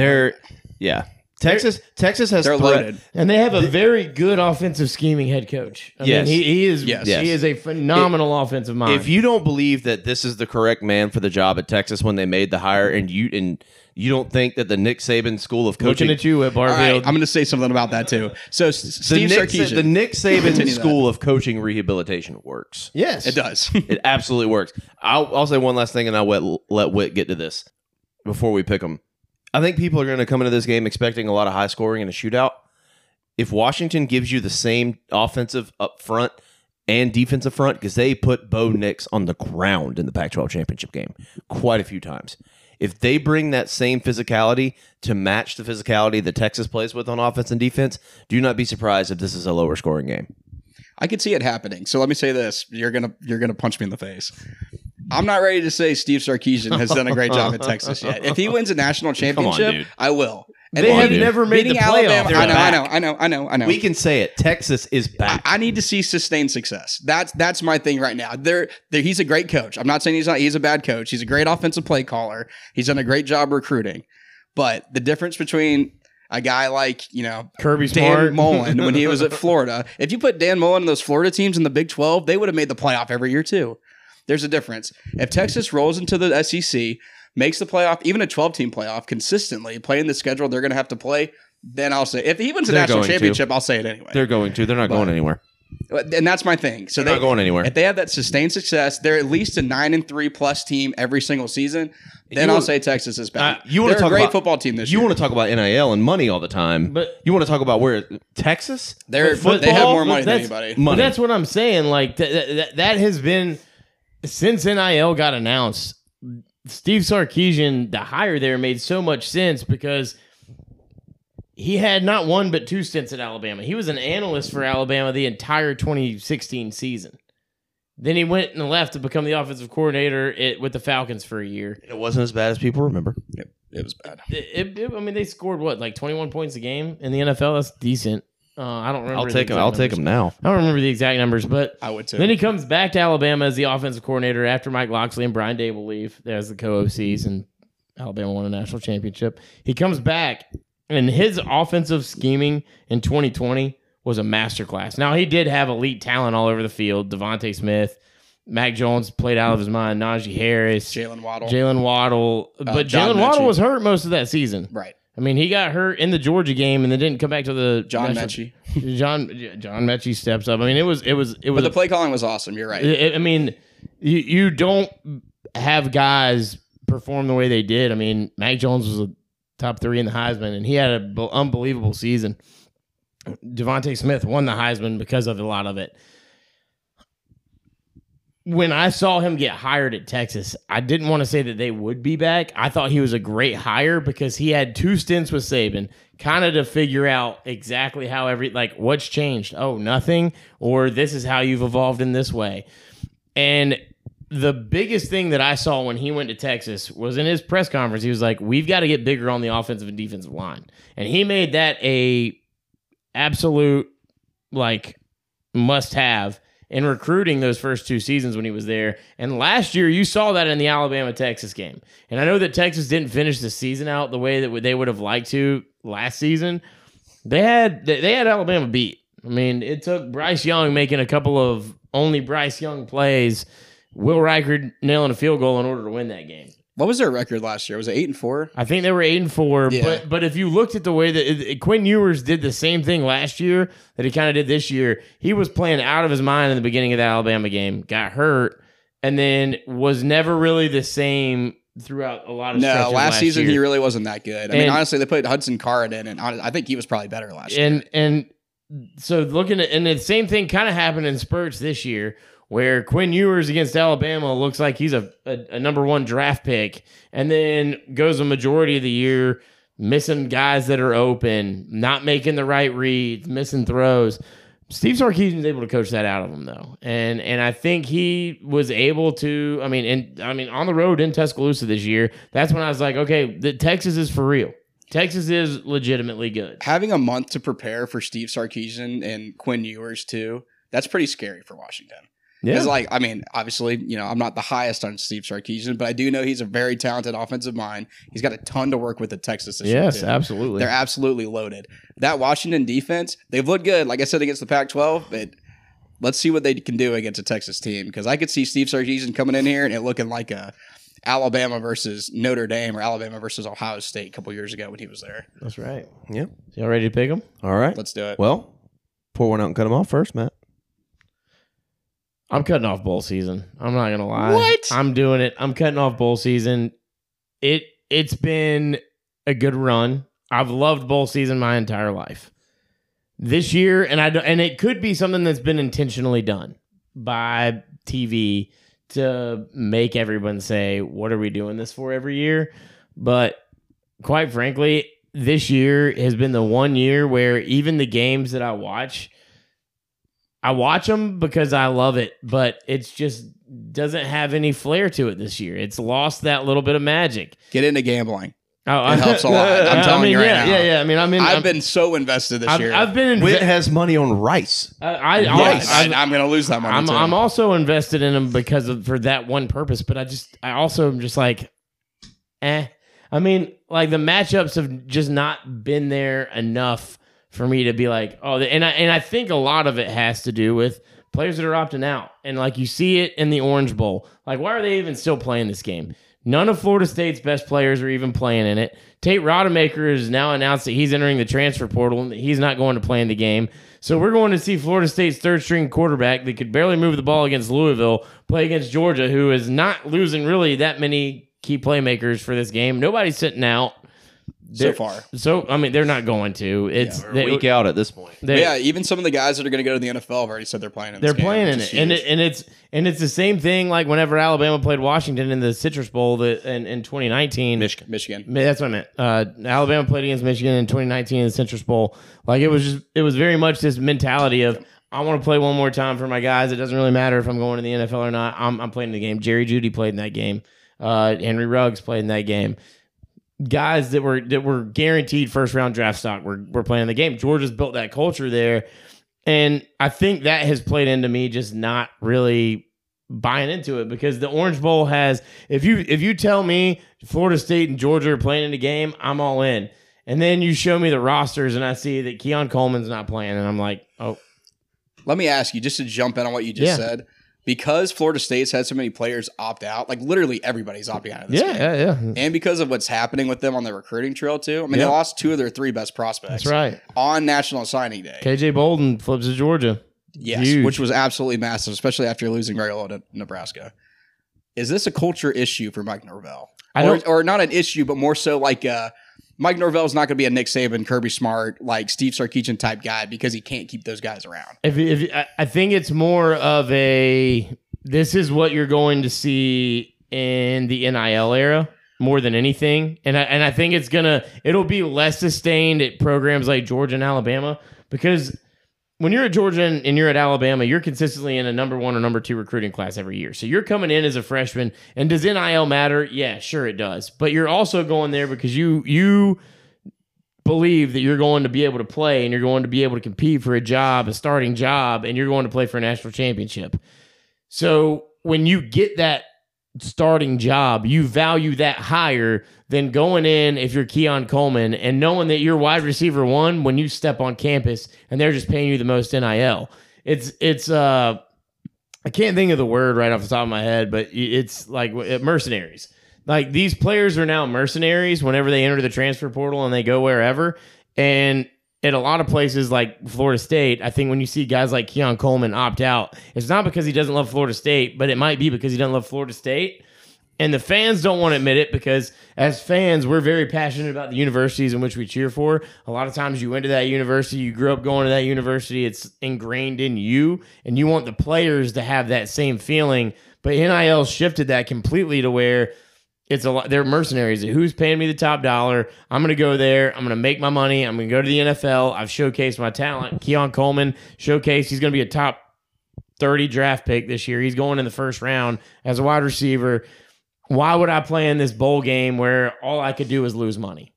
Texas has They're threat. loaded. And they have a very good offensive scheming head coach. I Yes. mean, he is Yes. he is a phenomenal offensive mind. If you don't believe that this is the correct man for the job at Texas when they made the hire, and you don't think that the Nick Saban school of coaching, looking at you at All right, Barfield, I'm going to say something about that too. So the Steve Nick, Sarkisian, the Nick Saban Continue school of coaching rehabilitation works. yes, it does. It absolutely works. I'll say one last thing, and I'll let Whit get to this before we pick them. I think people are going to come into this game expecting a lot of high scoring and a shootout. If Washington gives you the same offensive up front and defensive front, because they put Bo Nix on the ground in the Pac-12 championship game quite a few times. If they bring that same physicality to match the physicality that Texas plays with on offense and defense, do not be surprised if this is a lower scoring game. I could see it happening. So let me say this: you're gonna punch me in the face. I'm not ready to say Steve Sarkisian has done a great job at Texas yet. If he wins a national championship, dude. I will. And they then have dude. never made the beating playoffs. Alabama, They're I know. We can say it. Texas is back. I need to see sustained success. That's my thing right now. He's a great coach. I'm not saying he's not. He's a bad coach. He's a great offensive play caller. He's done a great job recruiting. But the difference between a guy like Kirby Dan Smart. Mullen when he was at Florida, if you put Dan Mullen and those Florida teams in the Big 12, they would have made the playoff every year too. There's a difference. If Texas rolls into the SEC, makes the playoff, even a 12-team playoff consistently, playing the schedule they're going to have to play, then I'll say if he wins a They're national going to. championship, I'll say it anyway. They're going to. They're not going anywhere. And that's my thing. So They're not going anywhere. If they have that sustained success, they're at least a 9-3 plus team every single season. Then I'll say Texas is back. You want they're to talk a great about football team this You year. want to talk about NIL and money all the time, But- you want to talk about where Texas? They have football, more money than that's- anybody. But Money. that's what I'm saying. Like that has been since NIL got announced. Steve Sarkisian, the hire there made so much sense because he had not one but two stints at Alabama. He was an analyst for Alabama the entire 2016 season. Then he went and left to become the offensive coordinator with the Falcons for a year. It wasn't as bad as people remember. It was bad. I mean, they scored like 21 points a game in the NFL. That's decent. I don't remember. I'll take him now. I don't remember the exact numbers, but I would too. Then he comes back to Alabama as the offensive coordinator after Mike Locksley and Brian Dable leave as the co-OCs, and Alabama won a national championship. He comes back, and his offensive scheming in 2020 was a masterclass. Now, he did have elite talent all over the field. Devontae Smith, Mac Jones played out of his mind, Najee Harris, Jalen Waddle. But John Jalen Waddle Mechie. was hurt most of that season. Right. I mean, he got hurt in the Georgia game and then didn't come back to the John Mechie. John Mechie steps up. I mean, it was. But the play calling was awesome. You're right. I mean, you don't have guys perform the way they did. I mean, Mac Jones was a top 3 in the Heisman, and he had an unbelievable season. Devontae Smith won the Heisman because of a lot of it. When I saw him get hired at Texas, I didn't want to say that they would be back. I thought he was a great hire because he had 2 stints with Saban, kind of to figure out exactly how what's changed. Oh, nothing, or this is how you've evolved in this way. And the biggest thing that I saw when he went to Texas was in his press conference. He was like, "We've got to get bigger on the offensive and defensive line," and he made that a absolute must-have in recruiting those first 2 seasons when he was there. And last year, you saw that in the Alabama-Texas game. And I know that Texas didn't finish the season out the way that they would have liked to last season. They had Alabama beat. I mean, it took Bryce Young making a couple of only Bryce Young plays, Will Riker nailing a field goal in order to win that game. What was their record last year? Was it 8-4? I think they were 8-4, Yeah. but if you looked at the way that Quinn Ewers did the same thing last year that he kind of did this year, he was playing out of his mind in the beginning of the Alabama game, got hurt, and then was never really the same throughout a lot of stretches last season year. he really wasn't that good. I mean, honestly, they put Hudson Card in, and I think he was probably better last year. And so looking at, and the same thing kind of happened in spurts this year, where Quinn Ewers against Alabama looks like he's a number 1 draft pick, and then goes a majority of the year missing guys that are open, not making the right reads, missing throws. Steve Sarkisian's able to coach that out of him, though, and I think he was able to. I mean, on the road in Tuscaloosa this year, that's when I was like, okay, Texas is for real. Texas is legitimately good. Having a month to prepare for Steve Sarkisian and Quinn Ewers too, that's pretty scary for Washington. Yeah. Because, obviously, I'm not the highest on Steve Sarkisian, but I do know he's a very talented offensive mind. He's got a ton to work with at Texas this year. Yes, too. absolutely. They're absolutely loaded. That Washington defense, they've looked good, like I said, against the Pac-12, but let's see what they can do against a Texas team. Because I could see Steve Sarkisian coming in here and it looking like a Alabama versus Notre Dame or Alabama versus Ohio State a couple years ago when he was there. That's right. Yeah. Y'all ready to pick him? All right. Let's do it. Well, pour one out and cut them off first, Matt. I'm cutting off bowl season. I'm not gonna lie. What? I'm doing it. I'm cutting off bowl season. It's been a good run. I've loved bowl season my entire life. This year, and it could be something that's been intentionally done by TV to make everyone say, "What are we doing this for every year?" But quite frankly, this year has been the one year where even the games that I watch them because I love it, but it's just doesn't have any flair to it this year. It's lost that little bit of magic. Get into gambling. Oh, It helps a lot. I'm telling you right now. Yeah. I mean, I've been so invested this year. I've been. Witt has money on Rice. I'm going to lose that money too. I'm also invested in them for that one purpose. But I also am just like, I mean, like the matchups have just not been there enough for me to be like, oh, and I think a lot of it has to do with players that are opting out. And like you see it in the Orange Bowl. Like, why are they even still playing this game? None of Florida State's best players are even playing in it. Tate Rodemaker has now announced that he's entering the transfer portal and that he's not going to play in the game. So we're going to see Florida State's third-string quarterback that could barely move the ball against Louisville play against Georgia, who is not losing really that many key playmakers for this game. Nobody's sitting out. so far. So I mean, they're not going to. It's We're a week out at this point. But yeah, even some of the guys that are going to go to the NFL have already said they're playing in this They're playing in which it. is huge. And it's the same thing like whenever Alabama played Washington in the Citrus Bowl in 2019. Michigan. That's what I meant. Alabama played against Michigan in 2019 in the Citrus Bowl. Like it was very much this mentality of I want to play one more time for my guys. It doesn't really matter if I'm going to the NFL or not. I'm playing the game. Jerry Jeudy played in that game. Henry Ruggs played in that game. Guys that were guaranteed first round draft stock were playing the game. Georgia's built that culture there, and I think that has played into me just not really buying into it because the Orange Bowl has. If you tell me Florida State and Georgia are playing in the game, I'm all in. And then you show me the rosters, and I see that Keon Coleman's not playing, and I'm like, oh. Let me ask you, just to jump in on what you just said, because Florida State's had so many players opt out, like literally everybody's opting out of this game. Yeah. And because of what's happening with them on the recruiting trail, too. I mean, they lost 2 of their 3 best prospects. That's right. On National Signing Day. KJ Bolden flips to Georgia. Yes, Huge. which was absolutely massive, especially after losing Raiola to Nebraska. Is this a culture issue for Mike Norvell? Or not an issue, but more so like Mike Norvell's not going to be a Nick Saban, Kirby Smart, like Steve Sarkisian type guy because he can't keep those guys around. I think it's more of a this is what you're going to see in the NIL era more than anything, and I think it'll be less sustained at programs like Georgia and Alabama because when you're at Georgia and you're at Alabama, you're consistently in a number 1 or number 2 recruiting class every year. So you're coming in as a freshman. And does NIL matter? Yeah, sure it does. But you're also going there because you believe that you're going to be able to play and you're going to be able to compete for a job, a starting job, and you're going to play for a national championship. So when you get that starting job, you value that higher than going in if you're Keon Coleman and knowing that you're wide receiver 1 when you step on campus and they're just paying you the most NIL. It's I can't think of the word right off the top of my head, but it's like mercenaries. Like these players are now mercenaries whenever they enter the transfer portal and they go wherever. And at a lot of places like Florida State, I think when you see guys like Keon Coleman opt out, it's not because he doesn't love Florida State, but it might be because he doesn't love Florida State. And the fans don't want to admit it because as fans, we're very passionate about the universities in which we cheer for. A lot of times you went to that university, you grew up going to that university, it's ingrained in you, and you want the players to have that same feeling. But NIL shifted that completely to where it's a lot. They're mercenaries. Who's paying me the top dollar? I'm going to go there. I'm going to make my money. I'm going to go to the NFL. I've showcased my talent. Keon Coleman showcased. He's going to be a top 30 draft pick this year. He's going in the first round as a wide receiver. Why would I play in this bowl game where all I could do is lose money?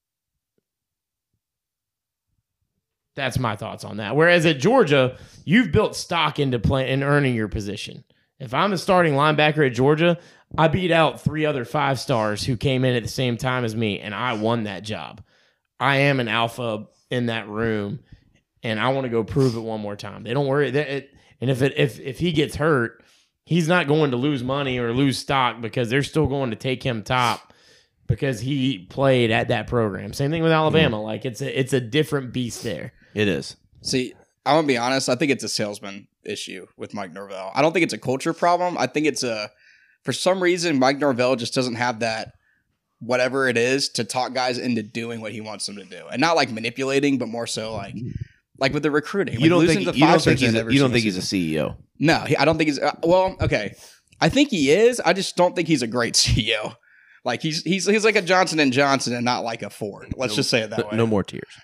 That's my thoughts on that. Whereas at Georgia, you've built stock into play and earning your position. If I'm a starting linebacker at Georgia, I beat out 3 other 5-stars who came in at the same time as me, and I won that job. I am an alpha in that room, and I want to go prove it one more time. They don't worry. And if he gets hurt, he's not going to lose money or lose stock because they're still going to take him top because he played at that program. Same thing with Alabama. Like it's a different beast there. It is. See, I'm going to be honest. I think it's a salesman issue with Mike Norvell. I don't think it's a culture problem. I think it's for some reason, Mike Norvell just doesn't have that, whatever it is, to talk guys into doing what he wants them to do. And not like manipulating, but more so like with the recruiting. You don't like think he's a CEO? No, I don't think he's, well, okay. I think he is. I just don't think he's a great CEO. Like he's like a Johnson & Johnson and not like a Ford. Let's just say it that way. No more tears.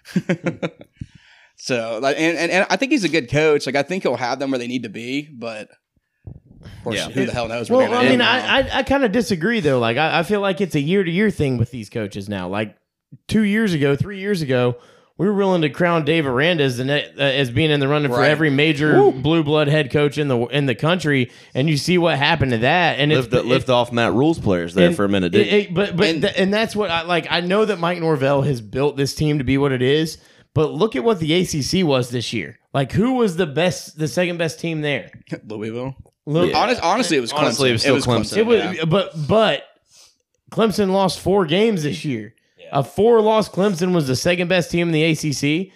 So, and I think he's a good coach. Like, I think he'll have them where they need to be, but of course, who the hell knows? Well, I mean, I kind of disagree though. Like, I feel like it's a year-to-year thing with these coaches now. Like 3 years ago, we were willing to crown Dave Aranda as being in the running for every major blue blood head coach in the country, and you see what happened to that. And lift off Matt Rule's players there for a minute. And that's what I like. I know that Mike Norvell has built this team to be what it is. But look at what the ACC was this year. Like, who was the second best team there? Louisville. Yeah. Honestly, it was Clemson. Honestly, it was still Clemson. But Clemson lost 4 games this year. Yeah. A 4-loss Clemson was the second best team in the ACC.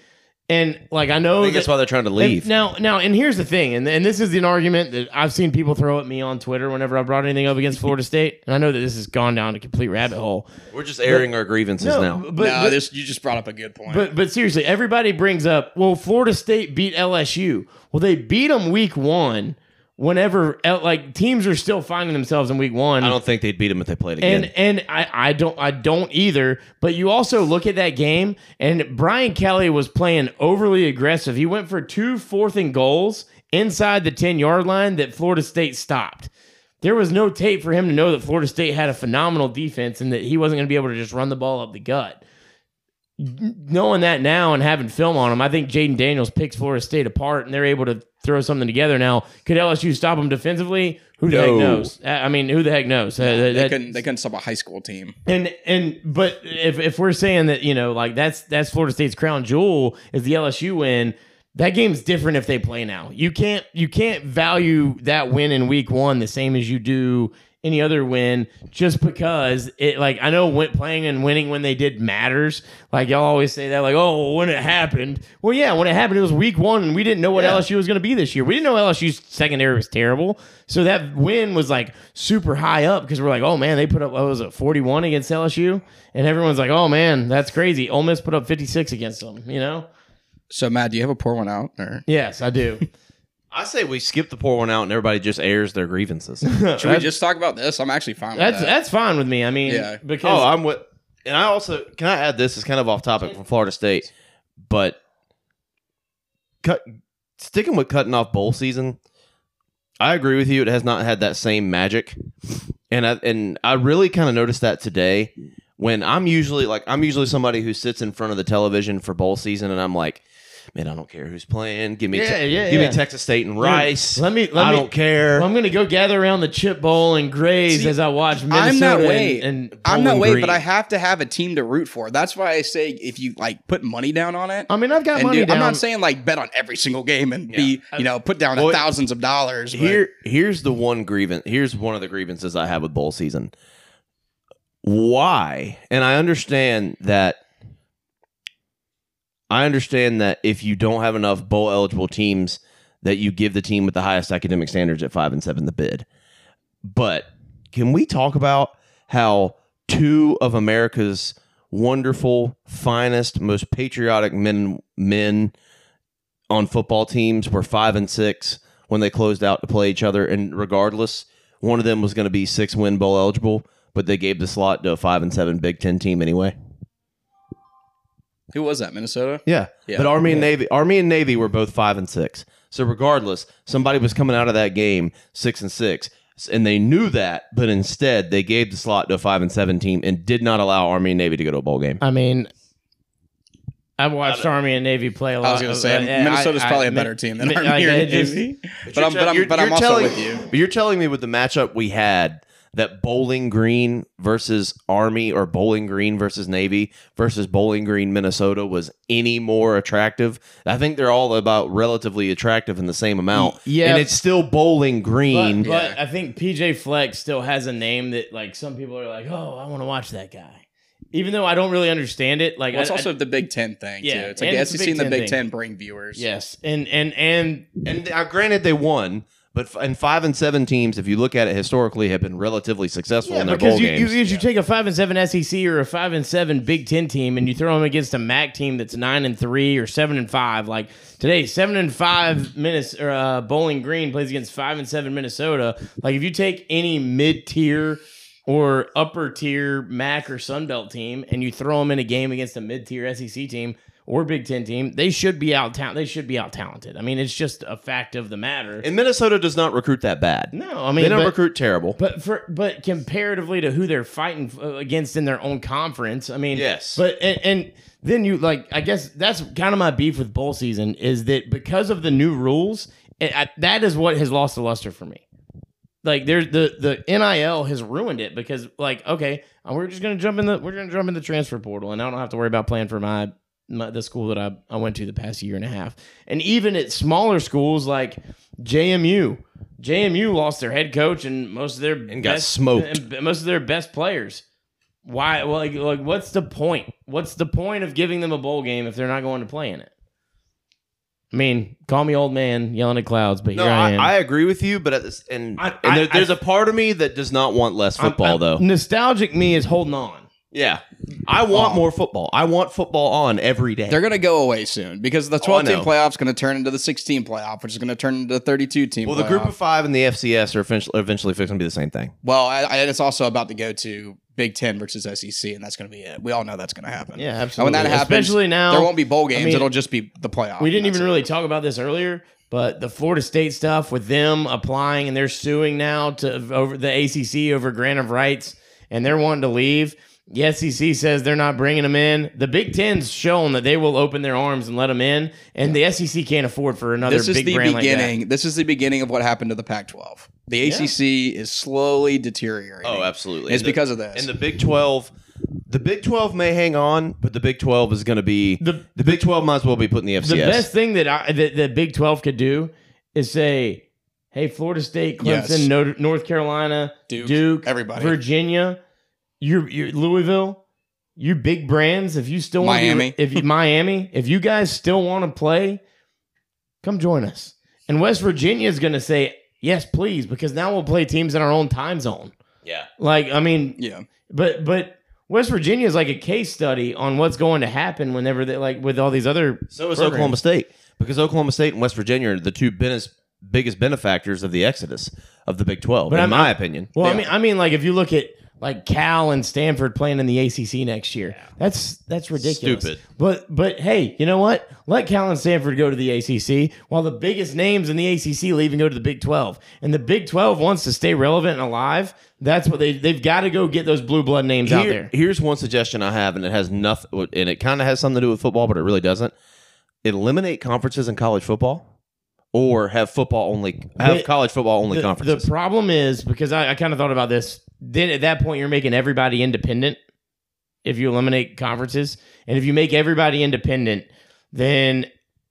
And like I I know think that's why they're trying to leave. And here's the thing, and this is an argument that I've seen people throw at me on Twitter whenever I brought anything up against Florida State, and I know that this has gone down a complete rabbit hole. We're just airing our grievances now. You just brought up a good point. But seriously, everybody brings up, well, Florida State beat LSU. Well, they beat them week 1. Whenever like teams are still finding themselves in week 1. I don't think they'd beat them if they played again. And I don't either. But you also look at that game, and Brian Kelly was playing overly aggressive. He went for 2 4th and goals inside the 10-yard line that Florida State stopped. There was no tape for him to know that Florida State had a phenomenal defense and that he wasn't going to be able to just run the ball up the gut. Knowing that now and having film on him, I think Jaden Daniels picks Florida State apart, and they're able to throw something together now. Could LSU stop them defensively? Who the heck knows? I mean, who the heck knows? They couldn't stop a high school team. But if we're saying that, like that's Florida State's crown jewel is the LSU win, that game's different if they play now. You can't value that win in week 1 the same as you do any other win, just because it, like, I know playing and winning when they did matters. Like, y'all always say that, like, oh, when it happened. Well, yeah, when it happened, it was week 1, and we didn't know what LSU was going to be this year. We didn't know LSU's secondary was terrible. So that win was, like, super high up because we're like, oh, man, they put up, what was it, 41 against LSU? And everyone's like, oh, man, that's crazy. Ole Miss put up 56 against them, So, Matt, do you have a pour one out? Or? Yes, I do. I say we skip the pour one out and everybody just airs their grievances. Should we just talk about this? I'm actually fine with that. That's fine with me. I mean, because I'm with, and I also can I add this is kind of off topic from Florida State, but sticking with cutting off bowl season, I agree with you. It has not had that same magic, and I really kind of noticed that today when I'm usually somebody who sits in front of the television for bowl season, and I'm like, man, I don't care who's playing. Give me Texas State and Rice. I don't care. Well, I'm going to go gather around the Chip Bowl and graze as I watch Minnesota. I'm that way. I'm that way, Green. but I have to have a team to root for. That's why I say if you like put money down on it. I mean, I've got money down. I'm not saying like bet on every single game and put down thousands of dollars. Here's the one grievance. Here's one of the grievances I have with bowl season. Why? And I understand that if you don't have enough bowl eligible teams, that you give the team with the highest academic standards at 5 and 7 the bid. But can we talk about how 2 of America's wonderful, finest, most patriotic men on football teams were 5 and 6 when they closed out to play each other, and regardless, one of them was going to be 6-win bowl eligible, but they gave the slot to a 5 and 7 Big Ten team anyway. Who was that? Minnesota? Yeah. But Army and Navy were both 5 and 6. So regardless, somebody was coming out of that game 6 and 6, and they knew that, but instead they gave the slot to a 5 and 7 team and did not allow Army and Navy to go to a bowl game. I mean, I've watched Army and Navy play a lot. I was going to say Minnesota's probably a better team than Army and Navy. But I'm also with you. But you're telling me with the matchup we had that Bowling Green versus Army or Bowling Green versus Navy versus Bowling Green, Minnesota was any more attractive? I think they're all about relatively attractive in the same amount. Yeah. And it's still Bowling Green. But I think PJ Fleck still has a name that like some people are like, oh, I want to watch that guy. Even though I don't really understand it. Like, it's also the Big Ten thing, too. It's like the SEC and the Big Ten bring viewers. Yes. And granted they won. But in 5 and 7 teams, if you look at it historically, have been relatively successful in their bowl games. You take a 5 and 7 SEC or a 5 and 7 Big Ten team, and you throw them against a MAC team that's 9 and 3 or 7 and 5. Like today, 7 and 5 Bowling Green plays against 5 and 7 Minnesota. Like if you take any mid-tier or upper tier MAC or Sun Belt team, and you throw them in a game against a mid-tier SEC team or Big Ten team, they should be out-talented. I mean, it's just a fact of the matter. And Minnesota does not recruit that bad. No, I mean, they don't recruit terrible. But comparatively to who they're fighting against in their own conference, I mean, yes. But and then you like, I guess that's kind of my beef with bowl season is that because of the new rules, that is what has lost the luster for me. Like there's the NIL has ruined it because like, okay, we're gonna jump in the transfer portal, and I don't have to worry about playing for the school that I went to the past year and a half. And even at smaller schools like JMU lost their head coach and got smoked. Most of their best players. Why? Well, like what's the point? What's the point of giving them a bowl game if they're not going to play in it? I mean, call me old man yelling at clouds, but No, here I am. I agree with you, but at this, there's a part of me that does not want less football, though. Nostalgic me is holding on. Yeah. I want more football. I want football on every day. They're going to go away soon because the Oh, I 12-team know. playoff is going to turn into the 16 playoff, which is going to turn into the 32-team Well, playoff. the group of 5 and the FCS are eventually fixing to be the same thing. Well, it's also about to go to Big Ten versus SEC, and that's going to be it. We all know that's going to happen. Yeah, And absolutely. when that happens, especially now, there won't be bowl games. mean, It'll just be the playoff. we didn't and that's even it. really talk about this earlier, but the Florida State stuff with them applying and they're suing now to over the ACC over grant of rights, and they're wanting to leave. The SEC says they're not bringing them in. The Big Ten's shown that they will open their arms and let them in, and the SEC can't afford for another This is big the brand beginning. like that. This is the beginning of what happened to the Pac-12. The ACC is slowly deteriorating. Oh, absolutely. It's because of this. And the Big 12, may hang on, but the Big 12 is going to be the Big 12 might as well be put in the FCS. The best thing that the Big 12 could do is say, hey, Florida State, Clemson, Yes. North Carolina, Duke, everybody. Virginia, you're Louisville, you big brands. If you still want Miami. Miami, if you guys still want to play, come join us. And West Virginia is going to say, yes, please, because now we'll play teams in our own time zone. Yeah. Like, I mean, Yeah. but West Virginia is like a case study on what's going to happen whenever they like with all these other. So is programs. Oklahoma State, because Oklahoma State and West Virginia are the two biggest benefactors of the exodus of the Big 12, But in my opinion. Well, Yeah. I mean, like if you look at like Cal and Stanford playing in the ACC next year, that's ridiculous. Stupid. But hey, you know what? Let Cal and Stanford go to the ACC, while the biggest names in the ACC leave and go to the Big 12. And the Big 12 wants to stay relevant and alive. That's what they've got to go get those blue blood names out there. Here's one suggestion I have, and it has nothing, and it kind of has something to do with football, but it really doesn't. Eliminate conferences in college football, or have college football only conferences. The problem is, because I kind of thought about this, then at that point you're making everybody independent if you eliminate conferences. And if you make everybody independent, then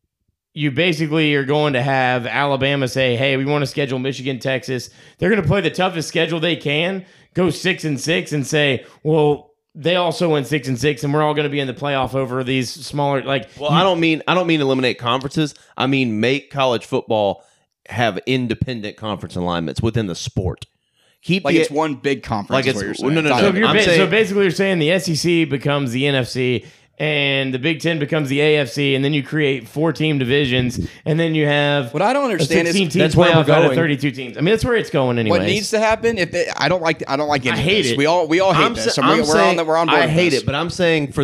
you basically are going to have Alabama say, hey, we want to schedule Michigan, Texas. They're going to play the toughest schedule they can, go 6-6, and say, well, they also went 6-6, and we're all going to be in the playoff over these smaller, like. Well, I don't mean eliminate conferences. I mean make college football have independent conference alignments within the sport. Keep Like it's one big conference. Like is it's- what you're saying. no, no, It's no. not- So, if I'm saying- so basically, you're saying the SEC becomes the NFC, and the Big Ten becomes the AFC, and then you create 4-team divisions, and then you have What I don't a understand is 16-team that's where we're playoff out of going. 32 teams. I mean, that's where it's going anyway. what needs to happen. I don't like any I of hate this. it. We all hate this. So we're on board. I with hate this. it, but I'm saying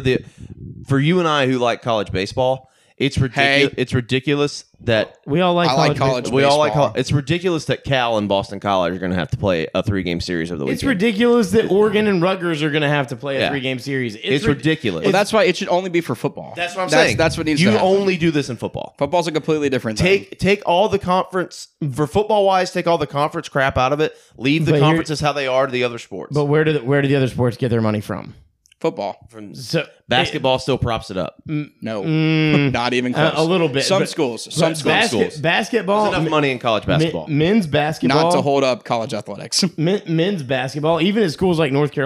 for you and I who like college baseball, it's ridiculous. Hey. It's ridiculous that We all like I like college baseball. we all like. baseball. It's ridiculous that Cal and Boston College are going to have to play a 3-game series of the It's weekend. ridiculous that Oregon and Rutgers are going to have to play a Yeah. 3-game series. It's ridiculous. Well, that's why it should only be for football. That's what I'm saying. That's what needs You to happen. only do this in football. Football's a completely different thing. Take all the conference for football wise. Take all the conference crap out of it. Leave the But here- conferences how they are to the other sports. But where do the other sports get their money from? Football. From So basketball still props it up. No. Not even close. a little bit. Some But- schools. but Some schools. Basketball. There's enough money in college basketball. Men's basketball. Not to hold up college athletics. Men's basketball, even at schools like North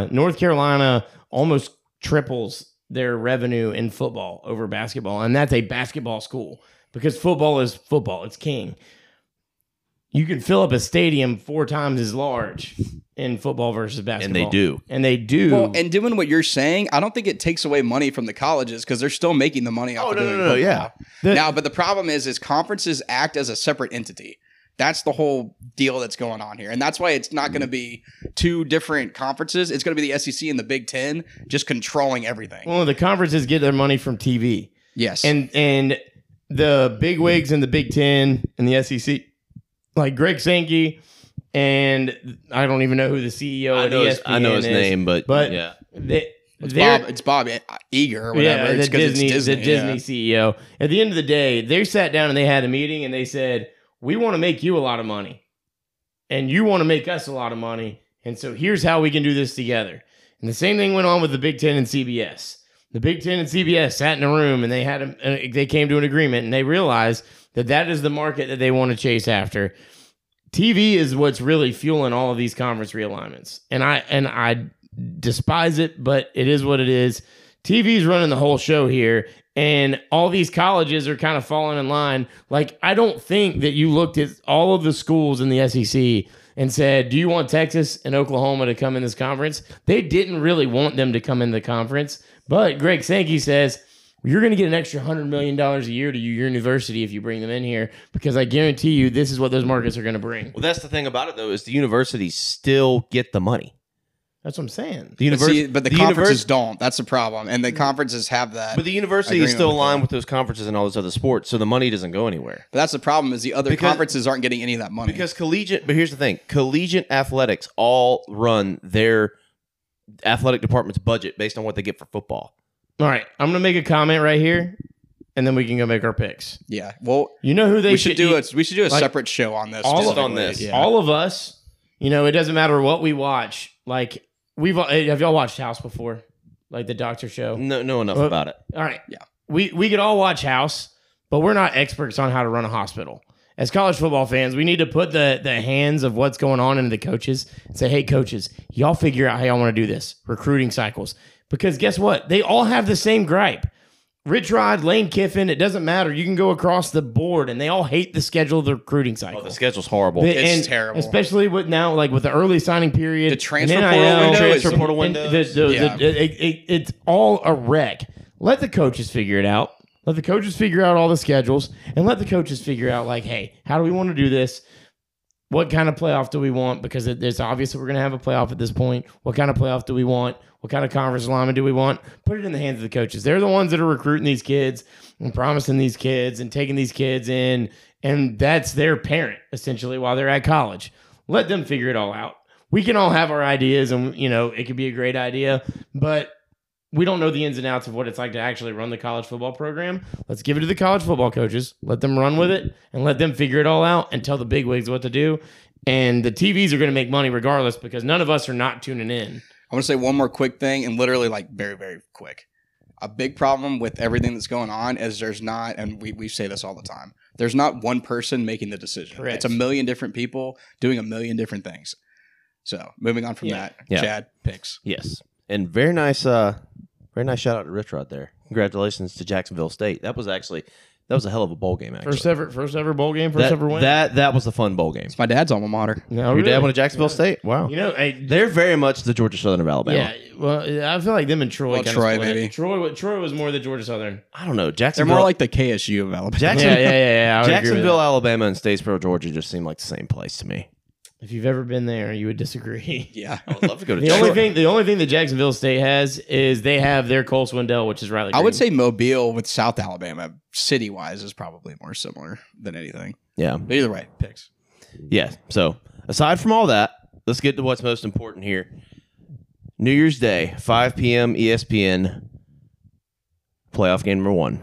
Carolina almost triples their revenue in football over basketball, and that's a basketball school because football is football. It's king. You can fill up a stadium 4 times as large in football versus basketball. And they do. Well, and doing what you're saying, I don't think it takes away money from the colleges because they're still making the money off of doing football. yeah. Now, but the problem is conferences act as a separate entity. That's the whole deal that's going on here. And that's why it's not going to be 2 different conferences. It's going to be the SEC and the Big Ten just controlling everything. Well, the conferences get their money from TV. Yes. And the big wigs in the Big Ten and the SEC, like Greg Sankey, and I don't even know who the CEO at ESPN I know his is, name, but yeah. it's Bob Iger or whatever. Yeah, It's 'cause it's Disney. the Disney CEO. At the end of the day, they sat down and they had a meeting and they said, we want to make you a lot of money and you want to make us a lot of money. And so here's how we can do this together. And the same thing went on with the Big Ten and CBS. The Big Ten and CBS sat in a room and they came to an agreement and they realized that is the market that they want to chase after. TV is what's really fueling all of these conference realignments. And I despise it, but it is what it is. TV's running the whole show here. And all these colleges are kind of falling in line. Like, I don't think that you looked at all of the schools in the SEC and said, do you want Texas and Oklahoma to come in this conference? They didn't really want them to come in the conference. But Greg Sankey says, you're going to get an extra $100 million a year to your university if you bring them in here, because I guarantee you this is what those markets are going to bring. Well, that's the thing about it, though, is the universities still get the money. That's what I'm saying. But the conferences don't. That's the problem. And the conferences have that. But the university is still aligned with those conferences and all those other sports, so the money doesn't go anywhere. But that's the problem, is the other conferences aren't getting any of that money. Because but here's the thing, collegiate athletics all run their athletic department's budget based on what they get for football. All right, I'm going to make a comment right here, and then we can go make our picks. Yeah. Well, you know who we should do a separate show on this. All of us, it doesn't matter what we watch. Like, have y'all watched House before? Like the doctor show? No, know enough about it. All right. Yeah. We could all watch House, but we're not experts on how to run a hospital. As college football fans, we need to put the hands of what's going on into the coaches and say, hey, coaches, y'all figure out how y'all want to do this. Recruiting cycles. Because guess what? They all have the same gripe. Rich Rod, Lane Kiffin, it doesn't matter. You can go across the board, and they all hate the schedule of the recruiting cycle. Oh, the schedule's horrible. It's terrible. Especially with the early signing period. The transfer portal window. It's all a wreck. Let the coaches figure it out. Let the coaches figure out all the schedules, and let the coaches figure out, like, hey, how do we want to do this? What kind of playoff do we want? Because it's obvious that we're going to have a playoff at this point. What kind of playoff do we want? What kind of conference alignment do we want? Put it in the hands of the coaches. They're the ones that are recruiting these kids and promising these kids and taking these kids in, and that's their parent, essentially, while they're at college. Let them figure it all out. We can all have our ideas, and, it could be a great idea, but we don't know the ins and outs of what it's like to actually run the college football program. Let's give it to the college football coaches. Let them run with it and let them figure it all out and tell the bigwigs what to do. And the TVs are going to make money regardless, because none of us are not tuning in. I want to say one more quick thing, and literally, like, very, very quick. A big problem with everything that's going on is there's not, and we say this all the time, there's not one person making the decision. Correct. It's a million different people doing a million different things. So moving on from that, Chad, picks. Yes. And very nice shout out to Rich Rod there. Congratulations to Jacksonville State. That was a hell of a bowl game, actually. First ever bowl game, ever win. That was a fun bowl game. It's my dad's alma mater. No, Your dad went to Jacksonville State? Wow. They're very much the Georgia Southern of Alabama. Yeah, well, I feel like them and Troy. Troy, maybe. Troy was more the Georgia Southern. I don't know. They're more like the KSU of Alabama. Jacksonville, Alabama, and Statesboro, Georgia just seem like the same place to me. If you've ever been there, you would disagree. Yeah, I would love to go to the only thing that Jacksonville State has is they have their Cole Swindell, which is Riley Green. I would say Mobile with South Alabama, city-wise, is probably more similar than anything. Yeah. But either way, picks. Yeah. So, aside from all that, let's get to what's most important here. New Year's Day, 5 p.m. ESPN, playoff game number 1.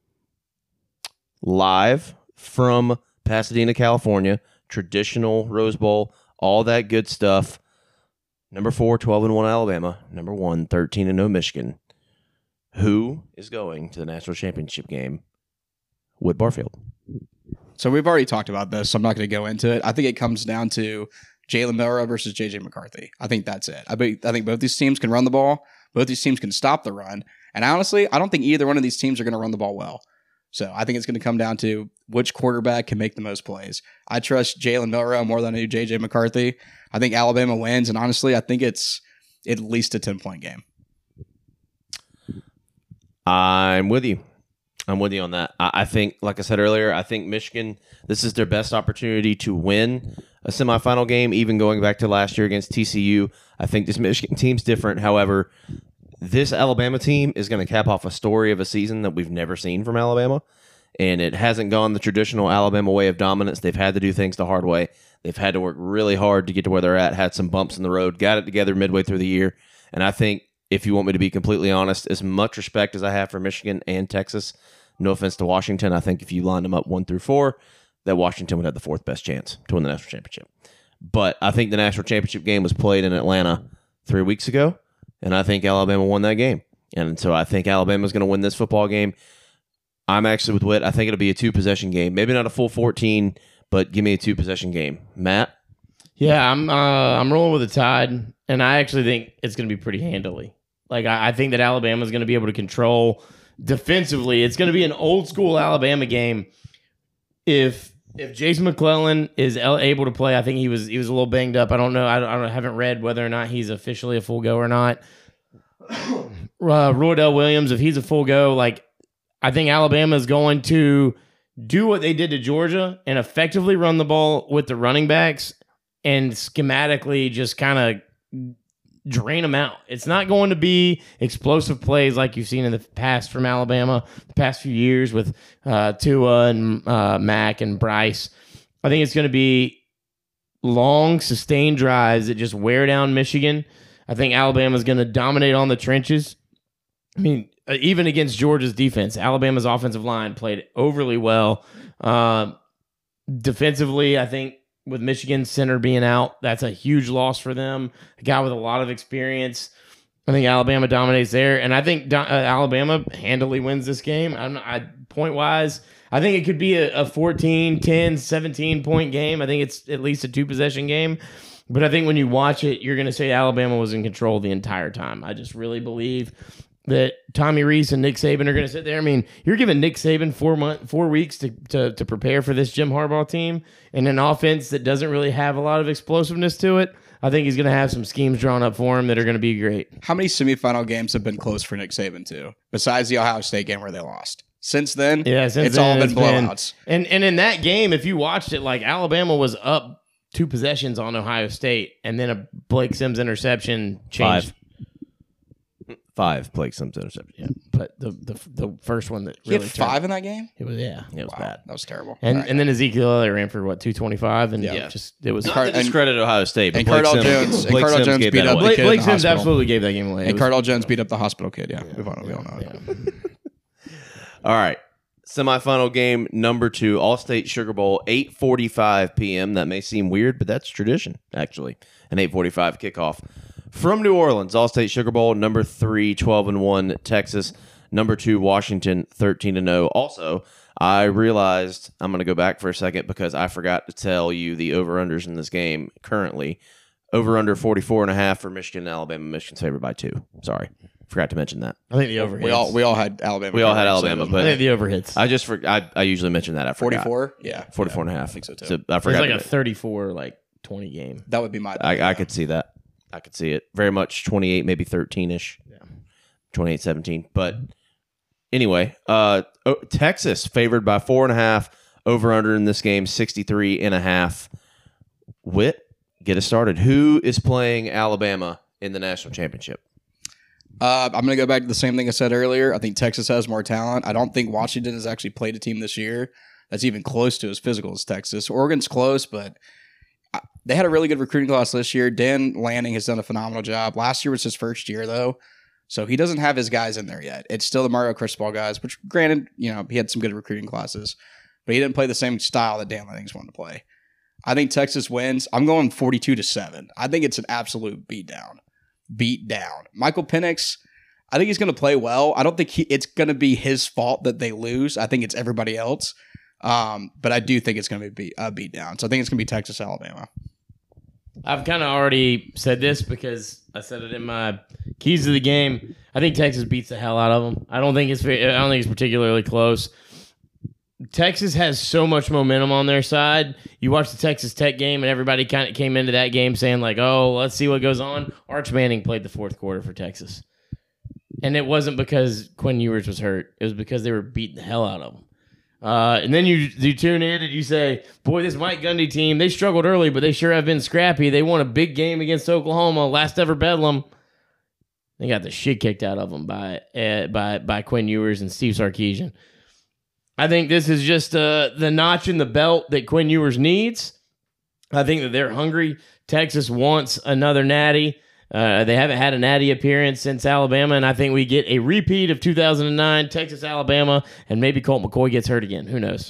Live from Pasadena, California. Traditional Rose Bowl, all that good stuff. Number 4, 12-1 Alabama. Number 1, 13-0 Michigan. Who is going to the national championship game with Barfield? So we've already talked about this, so I'm not going to go into it. I think it comes down to Jalen Milroe versus J.J. McCarthy. I think that's it. I think both these teams can run the ball. Both these teams can stop the run. And honestly, I don't think either one of these teams are going to run the ball well. So I think it's going to come down to which quarterback can make the most plays. I trust Jalen Milroe more than I do J.J. McCarthy. I think Alabama wins, and honestly, I think it's at least a 10-point game. I'm with you. I'm with you on that. I think, like I said earlier, I think Michigan, this is their best opportunity to win a semifinal game, even going back to last year against TCU. I think this Michigan team's different. However, this Alabama team is going to cap off a story of a season that we've never seen from Alabama, and it hasn't gone the traditional Alabama way of dominance. They've had to do things the hard way. They've had to work really hard to get to where they're at, had some bumps in the road, got it together midway through the year, and I think, if you want me to be completely honest, as much respect as I have for Michigan and Texas, no offense to Washington, I think if you lined them up 1 through 4, that Washington would have the 4th best chance to win the national championship. But I think the national championship game was played in Atlanta 3 weeks ago, and I think Alabama won that game. And so I think Alabama's going to win this football game. I'm actually with Whit. I think it'll be a 2-possession game. Maybe not a full 14, but give me a 2-possession game. Matt? Yeah, I'm rolling with the Tide, and I actually think it's going to be pretty handily. Like, I think that Alabama's going to be able to control defensively, it's going to be an old school Alabama game. If Jason McClellan is able to play, I think he was a little banged up. I don't know. I haven't read whether or not he's officially a full go or not. Roydell Williams, if he's a full go, like I think Alabama is going to do what they did to Georgia and effectively run the ball with the running backs and schematically just kind of drain them out. It's not going to be explosive plays like you've seen in the past from Alabama the past few years with Tua and Mac and Bryce. I think it's going to be long, sustained drives that just wear down Michigan. I think Alabama's going to dominate on the trenches. I mean, even against Georgia's defense, Alabama's offensive line played overly well. Defensively, I think with Michigan's center being out, that's a huge loss for them. A guy with a lot of experience. I think Alabama dominates there, and I think Alabama handily wins this game. Point-wise, I think it could be a 14, 10, 17-point game. I think it's at least a two-possession game. But I think when you watch it, you're going to say Alabama was in control the entire time. I just really believe that Tommy Rees and Nick Saban are going to sit there. I mean, you're giving Nick Saban 4 weeks to prepare for this Jim Harbaugh team and an offense that doesn't really have a lot of explosiveness to it. I think he's going to have some schemes drawn up for him that are going to be great. How many semifinal games have been close for Nick Saban, too, besides the Ohio State game where they lost? Since then, it's all been blowouts. And in that game, if you watched it, like Alabama was up 2 possessions on Ohio State, and then a Blake Sims interception changed. 5 Blake Sims interception. Yeah, but the first one that he really had 5 in that game. It was it was wow, bad. That was terrible. And then Ezekiel Elliott ran for what 225, and Yeah. just it was. Not to discredit Ohio State, but and Blake Cardell Sims, Jones- and Cardell Jones gave beat that up away. the kid in Blake the Sims hospital. absolutely gave that game away. And Cardell Jones beat up the hospital kid. Yeah, we all know that. All right. Semifinal game number 2, All-State Sugar Bowl, 8:45 p.m. That may seem weird, but that's tradition, actually. An 8:45 kickoff. From New Orleans, All-State Sugar Bowl, number 3, 12-1, Texas. Number 2, Washington, 13-0. Also, I realized I'm going to go back for a second because I forgot to tell you the over-unders in this game currently. Over-under 44.5 for Michigan and Alabama. Michigan's favored by 2. Sorry. Forgot to mention that. I think the over. We all had Alabama. We all had Alabama, I but think the over hits. I just I usually mention that. I forgot. 44. Yeah, 44.5. I think so too. So I It's forgot. like to a 34, 20 game. That would be my. I could see that. I could see it. Very much 28, maybe 13-ish. Yeah. 28-17. But anyway, Texas favored by 4.5. Over-under in this game, 63.5. Whit, get us started. Who is playing Alabama in the national championship? I'm going to go back to the same thing I said earlier. I think Texas has more talent. I don't think Washington has actually played a team this year that's even close to as physical as Texas. Oregon's close, but they had a really good recruiting class this year. Dan Lanning has done a phenomenal job. Last year was his first year, though, so he doesn't have his guys in there yet. It's still the Mario Cristobal guys, which granted, he had some good recruiting classes, but he didn't play the same style that Dan Lanning's wanted to play. I think Texas wins. I'm going 42-7. I think it's an absolute beatdown. Michael Penix, I think he's going to play well. I don't think it's going to be his fault that they lose. I think it's everybody else. But I do think it's going to be a beatdown. So I think it's going to be Texas, Alabama. I've kind of already said this because I said it in my keys to the game. I think Texas beats the hell out of them. I don't think it's particularly close. Texas has so much momentum on their side. You watch the Texas Tech game, and everybody kind of came into that game saying, like, oh, let's see what goes on. Arch Manning played the fourth quarter for Texas. And it wasn't because Quinn Ewers was hurt. It was because they were beating the hell out of them. And then you tune in and you say, boy, this Mike Gundy team, they struggled early, but they sure have been scrappy. They won a big game against Oklahoma, last ever Bedlam. They got the shit kicked out of them by Quinn Ewers and Steve Sarkisian. I think this is just the notch in the belt that Quinn Ewers needs. I think that they're hungry. Texas wants another natty. They haven't had a natty appearance since Alabama, and I think we get a repeat of 2009, Texas, Alabama, and maybe Colt McCoy gets hurt again. Who knows?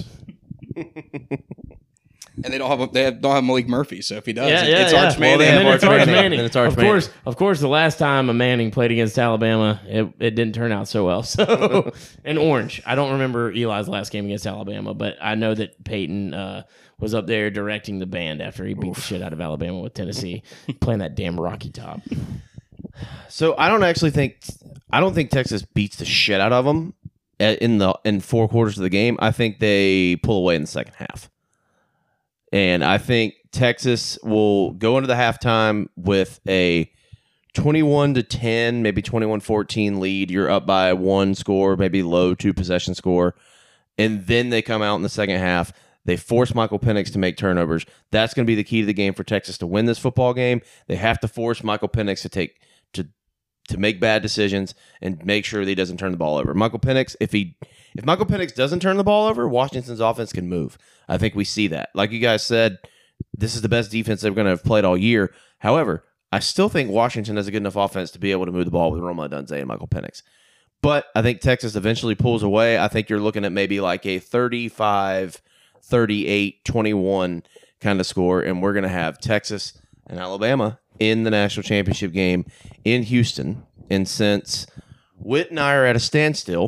And they don't have Malik Murphy, so if he does, Yeah, it's yeah. Arch Manning. Well, then have it's Arch Arch Manning. Manning. Then it's Arch Manning. Of course, the last time a Manning played against Alabama, it didn't turn out so well. So, and Orange. I don't remember Eli's last game against Alabama, but I know that Peyton was up there directing the band after he beat the shit out of Alabama with Tennessee, playing that damn Rocky Top. So I don't think Texas beats the shit out of them. in 4 quarters of the game, I think they pull away in the second half. And I think Texas will go into the halftime with a 21-10, maybe 21-14 lead. You're up by 1 score, maybe low 2 possession score. And then they come out in the second half. They force Michael Penix to make turnovers. That's going to be the key to the game for Texas to win this football game. They have to force Michael Penix to make bad decisions and make sure that he doesn't turn the ball over. Michael Penix, if Michael Penix doesn't turn the ball over, Washington's offense can move. I think we see that. Like you guys said, this is the best defense they're going to have played all year. However, I still think Washington has a good enough offense to be able to move the ball with Roma Dunze and Michael Penix. But I think Texas eventually pulls away. I think you're looking at maybe like a 35, 38, 21 kind of score, and we're going to have Texas and Alabama in the national championship game in Houston. And since Whit and I are at a standstill,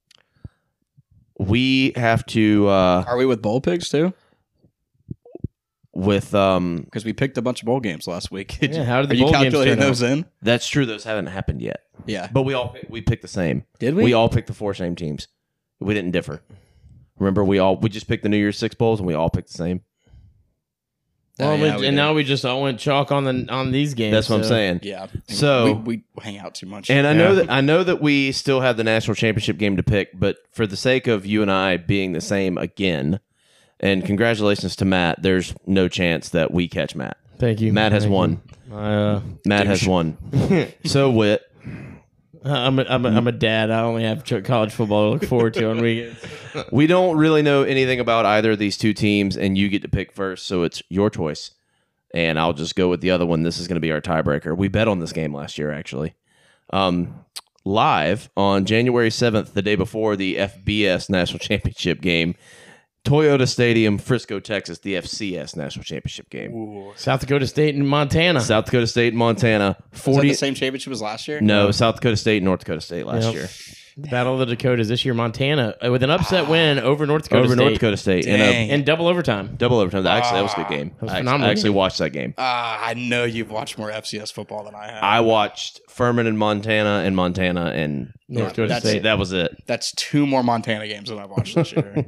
we have to Are we with bowl picks too? with Because we picked a bunch of bowl games last week. Yeah, how did the Are you bowl games calculating turn out? those in? that's true, those haven't happened yet. Yeah. But we picked the same. Did we? We all picked the 4 same teams. We didn't differ. Remember, we just picked the New Year's 6 bowls and we all picked the same. Well, yeah, we did. now we just all went chalk on these games. That's what I'm so- saying. Yeah. So- we hang out too much. And I know that we still have the national championship game to pick, but for the sake of you and I being the same again, and congratulations to Matt, there's no chance that we catch Matt. Thank you. Matt has Thank won. you. Matt has won. So Whit, I'm a dad. I only have college football to look forward to on weekends. we don't really know anything about either of these 2 teams, and you get to pick first, so it's your choice. And I'll just go with the other one. This is going to be our tiebreaker. We bet on this game last year, actually. Live on January 7th, the day before the FBS National Championship game, Toyota Stadium, Frisco, Texas, the FCS National Championship game. South Dakota State and Montana. South Dakota State and Montana. Was that 40 the same championship as last year? No, South Dakota State and North Dakota State last Yep. year. Battle of the Dakotas this year. Montana with an upset win over North Dakota Over State. North Dakota State in Dang. a In double overtime. double overtime. Actually, that was a good game. was I phenomenal. actually watched that game. I know you've watched more FCS football than I have. I watched Furman and Montana and North Dakota that's State. that was it. That's 2 more Montana games than I've watched this year.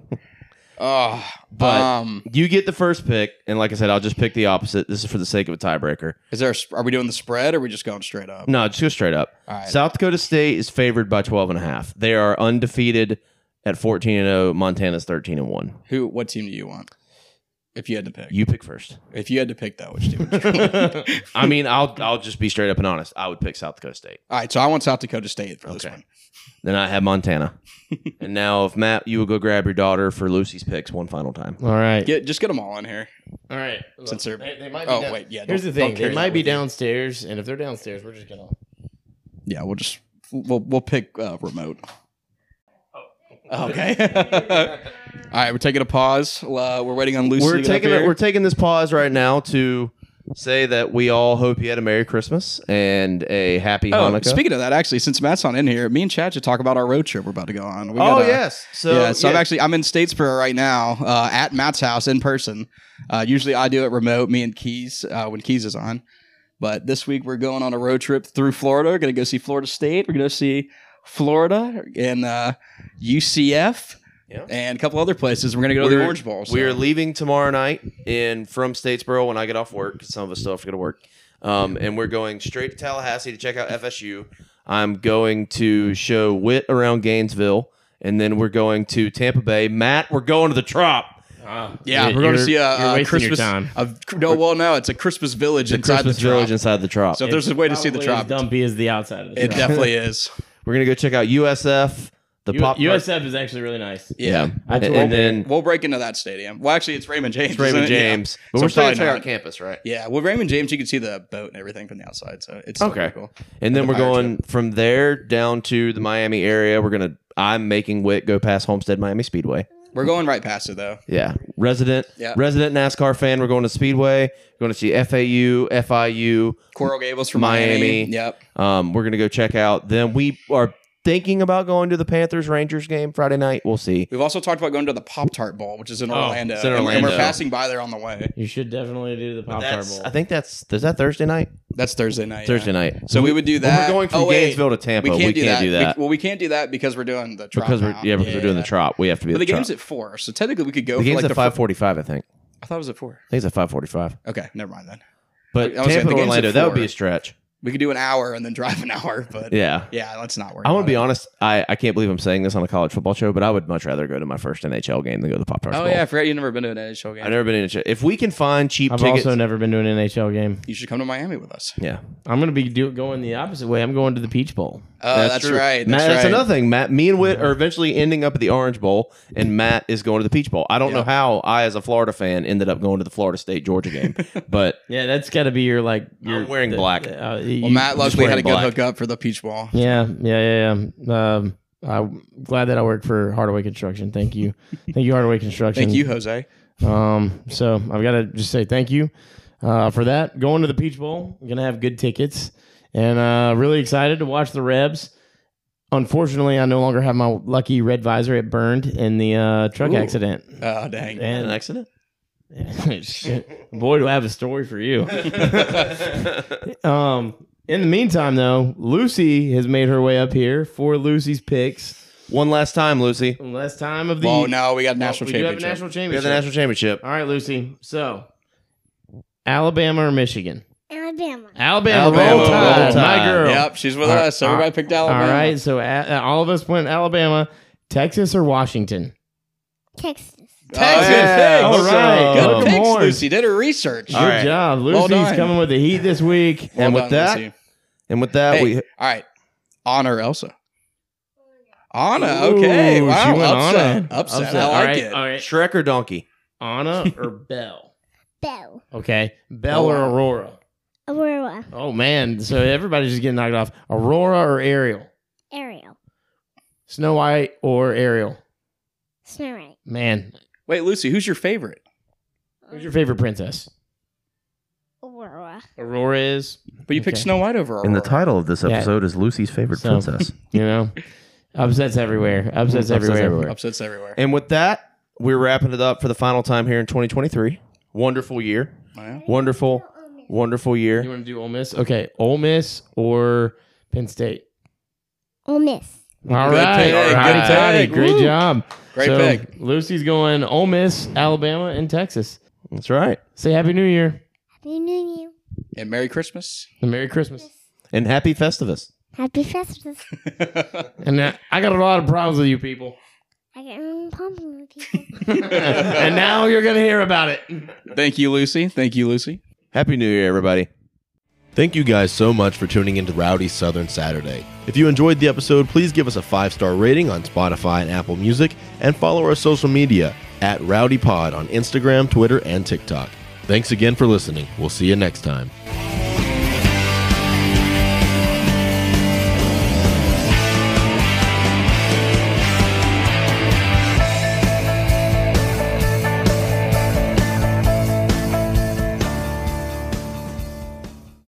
But you get the first pick, and like I said, I'll just pick the opposite. This is for the sake of a tiebreaker. Are we doing the spread or are we just going straight up? No, just go straight up. All right. South Dakota State is favored by 12.5. They are undefeated at 14-0. Montana's 13-1. What team do you want? If you had to pick. You pick first. If you had to pick though, which team would you want? I mean, I'll just be straight up and honest. I would pick South Dakota State. All right, so I want South Dakota State for this Okay. one. Then I have Montana. And now, if Matt, you will go grab your daughter for Lucy's picks one final time. All right. Just get them all in here. All right. Since they're- They might be Oh, down- wait, yeah, Here's don't- the thing. don't carry They that might be with you. downstairs, and if they're downstairs, we're just gonna. Yeah, we'll pick remote. Okay. All right, we're taking a pause. We're waiting on Lucy. to get up here. We're taking this pause right now to say that we all hope you had a Merry Christmas and a Happy Hanukkah. Speaking of that, actually, since Matt's not in here, me and Chad should talk about our road trip we're about to go on. We Oh got, yes. So I'm in Statesboro right now at Matt's house in person. Usually I do it remote, me and Keys when Keys is on. But this week we're going on a road trip through Florida. We're going to go see Florida State. We're going to see Florida and UCF Yeah. and a couple other places. We're going to go to the Orange Bowl. So. We are leaving tomorrow night from Statesboro when I get off work, because some of us still have to go to work. And we're going straight to Tallahassee to check out FSU. I'm going to show Whit around Gainesville, and then we're going to Tampa Bay. Matt, we're going to the Trop. Yeah, we're going to see you're a wasting your Christmas. time. No, it's a Christmas village The inside Christmas the Trop. Village inside the Trop. So if there's a way to see the Probably Trop, as dumpy as the outside of the it Trop. definitely is. We're going to go check out USF. The pop USF is actually really nice. Yeah. I toured And then We'll break into that stadium. Well, actually, it's Raymond James. it's Raymond isn't it? James. Yeah. But So we're still going probably to check not. out campus, right? Yeah, well, Raymond James, you can see the boat and everything from the outside, so it's still Okay. pretty cool. And then The we're pirate going from there down to the Miami area. I'm making Whit go past Homestead Miami Speedway. We're going right past it though. Yeah. Resident NASCAR fan. We're going to Speedway. We're going to see FAU, FIU, Coral Gables from Miami. Miami. Yep. We're going to go check out. Then we are thinking about going to the Panthers-Rangers game Friday night. We'll see. We've also talked about going to the Pop-Tart Bowl, which is in Orlando. it's in And Orlando. we're passing by there on the way. You should definitely do the Pop Tart Bowl. I think is that Thursday night? That's Thursday night. Thursday yeah. night. So we would do When that. we're going from Oh, wait. Gainesville to Tampa. We can't do that. Well, We can't do that because we're doing the Trop because we're now. doing the Trop. We have to be. But the Trop. game's at 4, so technically we could go. The for game's like at 5:45. I think. I thought it was at 4. I think it's at 5:45. Okay, never mind then. But I was saying, Tampa the to game's Orlando, at that would 4. be a stretch. We could do an hour and then drive an hour, but Yeah. let's not worry. I want to about be it. honest. I can't believe I'm saying this on a college football show, but I would much rather go to my first NHL game than go to the Pop-Tarts Oh Bowl. yeah, I forgot you've never been to an NHL game. I've never been in a. If we can find cheap I've tickets, also never been to an NHL game. You should come to Miami with us. yeah, I'm going to be going the opposite way. I'm going to the Peach Bowl. Oh, that's true. right. Matt, That's that's right. another thing. Matt, me and Whit are eventually ending up at the Orange Bowl, and Matt is going to the Peach Bowl. I don't know how I, as a Florida fan, ended up going to the Florida State Georgia game, but Yeah, that's got to be your like. Your, wearing black. Well, Matt luckily had a good hookup for the Peach Ball. Yeah. I'm glad that I work for Hardaway Construction. Thank you, Hardaway Construction. Thank you, Jose. So I've got to just say thank you for that. Going to the Peach Bowl, I'm gonna have good tickets, and really excited to watch the Rebs. Unfortunately, I no longer have my lucky red visor. It burned in the truck Ooh. accident. Oh dang. an And accident. shit, boy, do I have a story for you. In the meantime, though, Lucy has made her way up here for Lucy's picks. One last time, Lucy. Last time of the Well, no, we got a national we do have a championship. national We championship. have the national championship. All right, Lucy. So, Alabama or Michigan? Alabama. Alabama. Alabama, Roll Tide, Roll Tide. my girl. Yep, she's with All right, us. Everybody picked Alabama. All right, so all of us went Alabama. Texas or Washington? Texas. Texas. yeah. All right. Good Come picks, on. Lucy. Did her research. Good All right. job. Well Lucy's done. coming with the heat this week. Well And with done, that, Lucy. And with that, Hey, we all right. Anna or Elsa? Anna. Ooh, Okay. she Wow. went Upset. Anna. Upset. I All like right, it. All right. Shrek or Donkey. Anna or Belle? Bell. Okay. Belle or Aurora? Aurora. Oh, man. So everybody's just getting knocked off. Aurora or Ariel? Ariel. Snow White or Ariel? Snow White. Man, Wait, Lucy, who's your favorite? who's your favorite princess? Aurora. Aurora is. But you picked Okay. Snow White over Aurora. And the title of this Yeah. episode is Lucy's favorite So- princess. You know, upsets everywhere. Upsets everywhere. Upsets everywhere. And with that, we're wrapping it up for the final time here in 2023. Wonderful year. Wow. Wonderful, wonderful You year. want to do Ole Miss? Okay, Ole Miss or Penn State? Ole Miss. All Good right, pick, all good right, pick. great Woo. job. Great So, pick. Lucy's going Ole Miss, Alabama, and Texas. That's right. Say Happy New Year Happy New Year. And Merry Christmas. and Merry Christmas. And happy Festivus. Happy Festivus. And I got a lot of problems with you people. I get pumping with people. And now you're gonna hear about it. Thank you, Lucy. Thank you, Lucy. Happy New Year, everybody. Thank you guys so much for tuning into Rowdy Southern Saturday. If you enjoyed the episode, please give us a 5-star rating on Spotify and Apple Music, and follow our social media at RowdyPod on Instagram, Twitter, and TikTok. Thanks again for listening. We'll see you next time.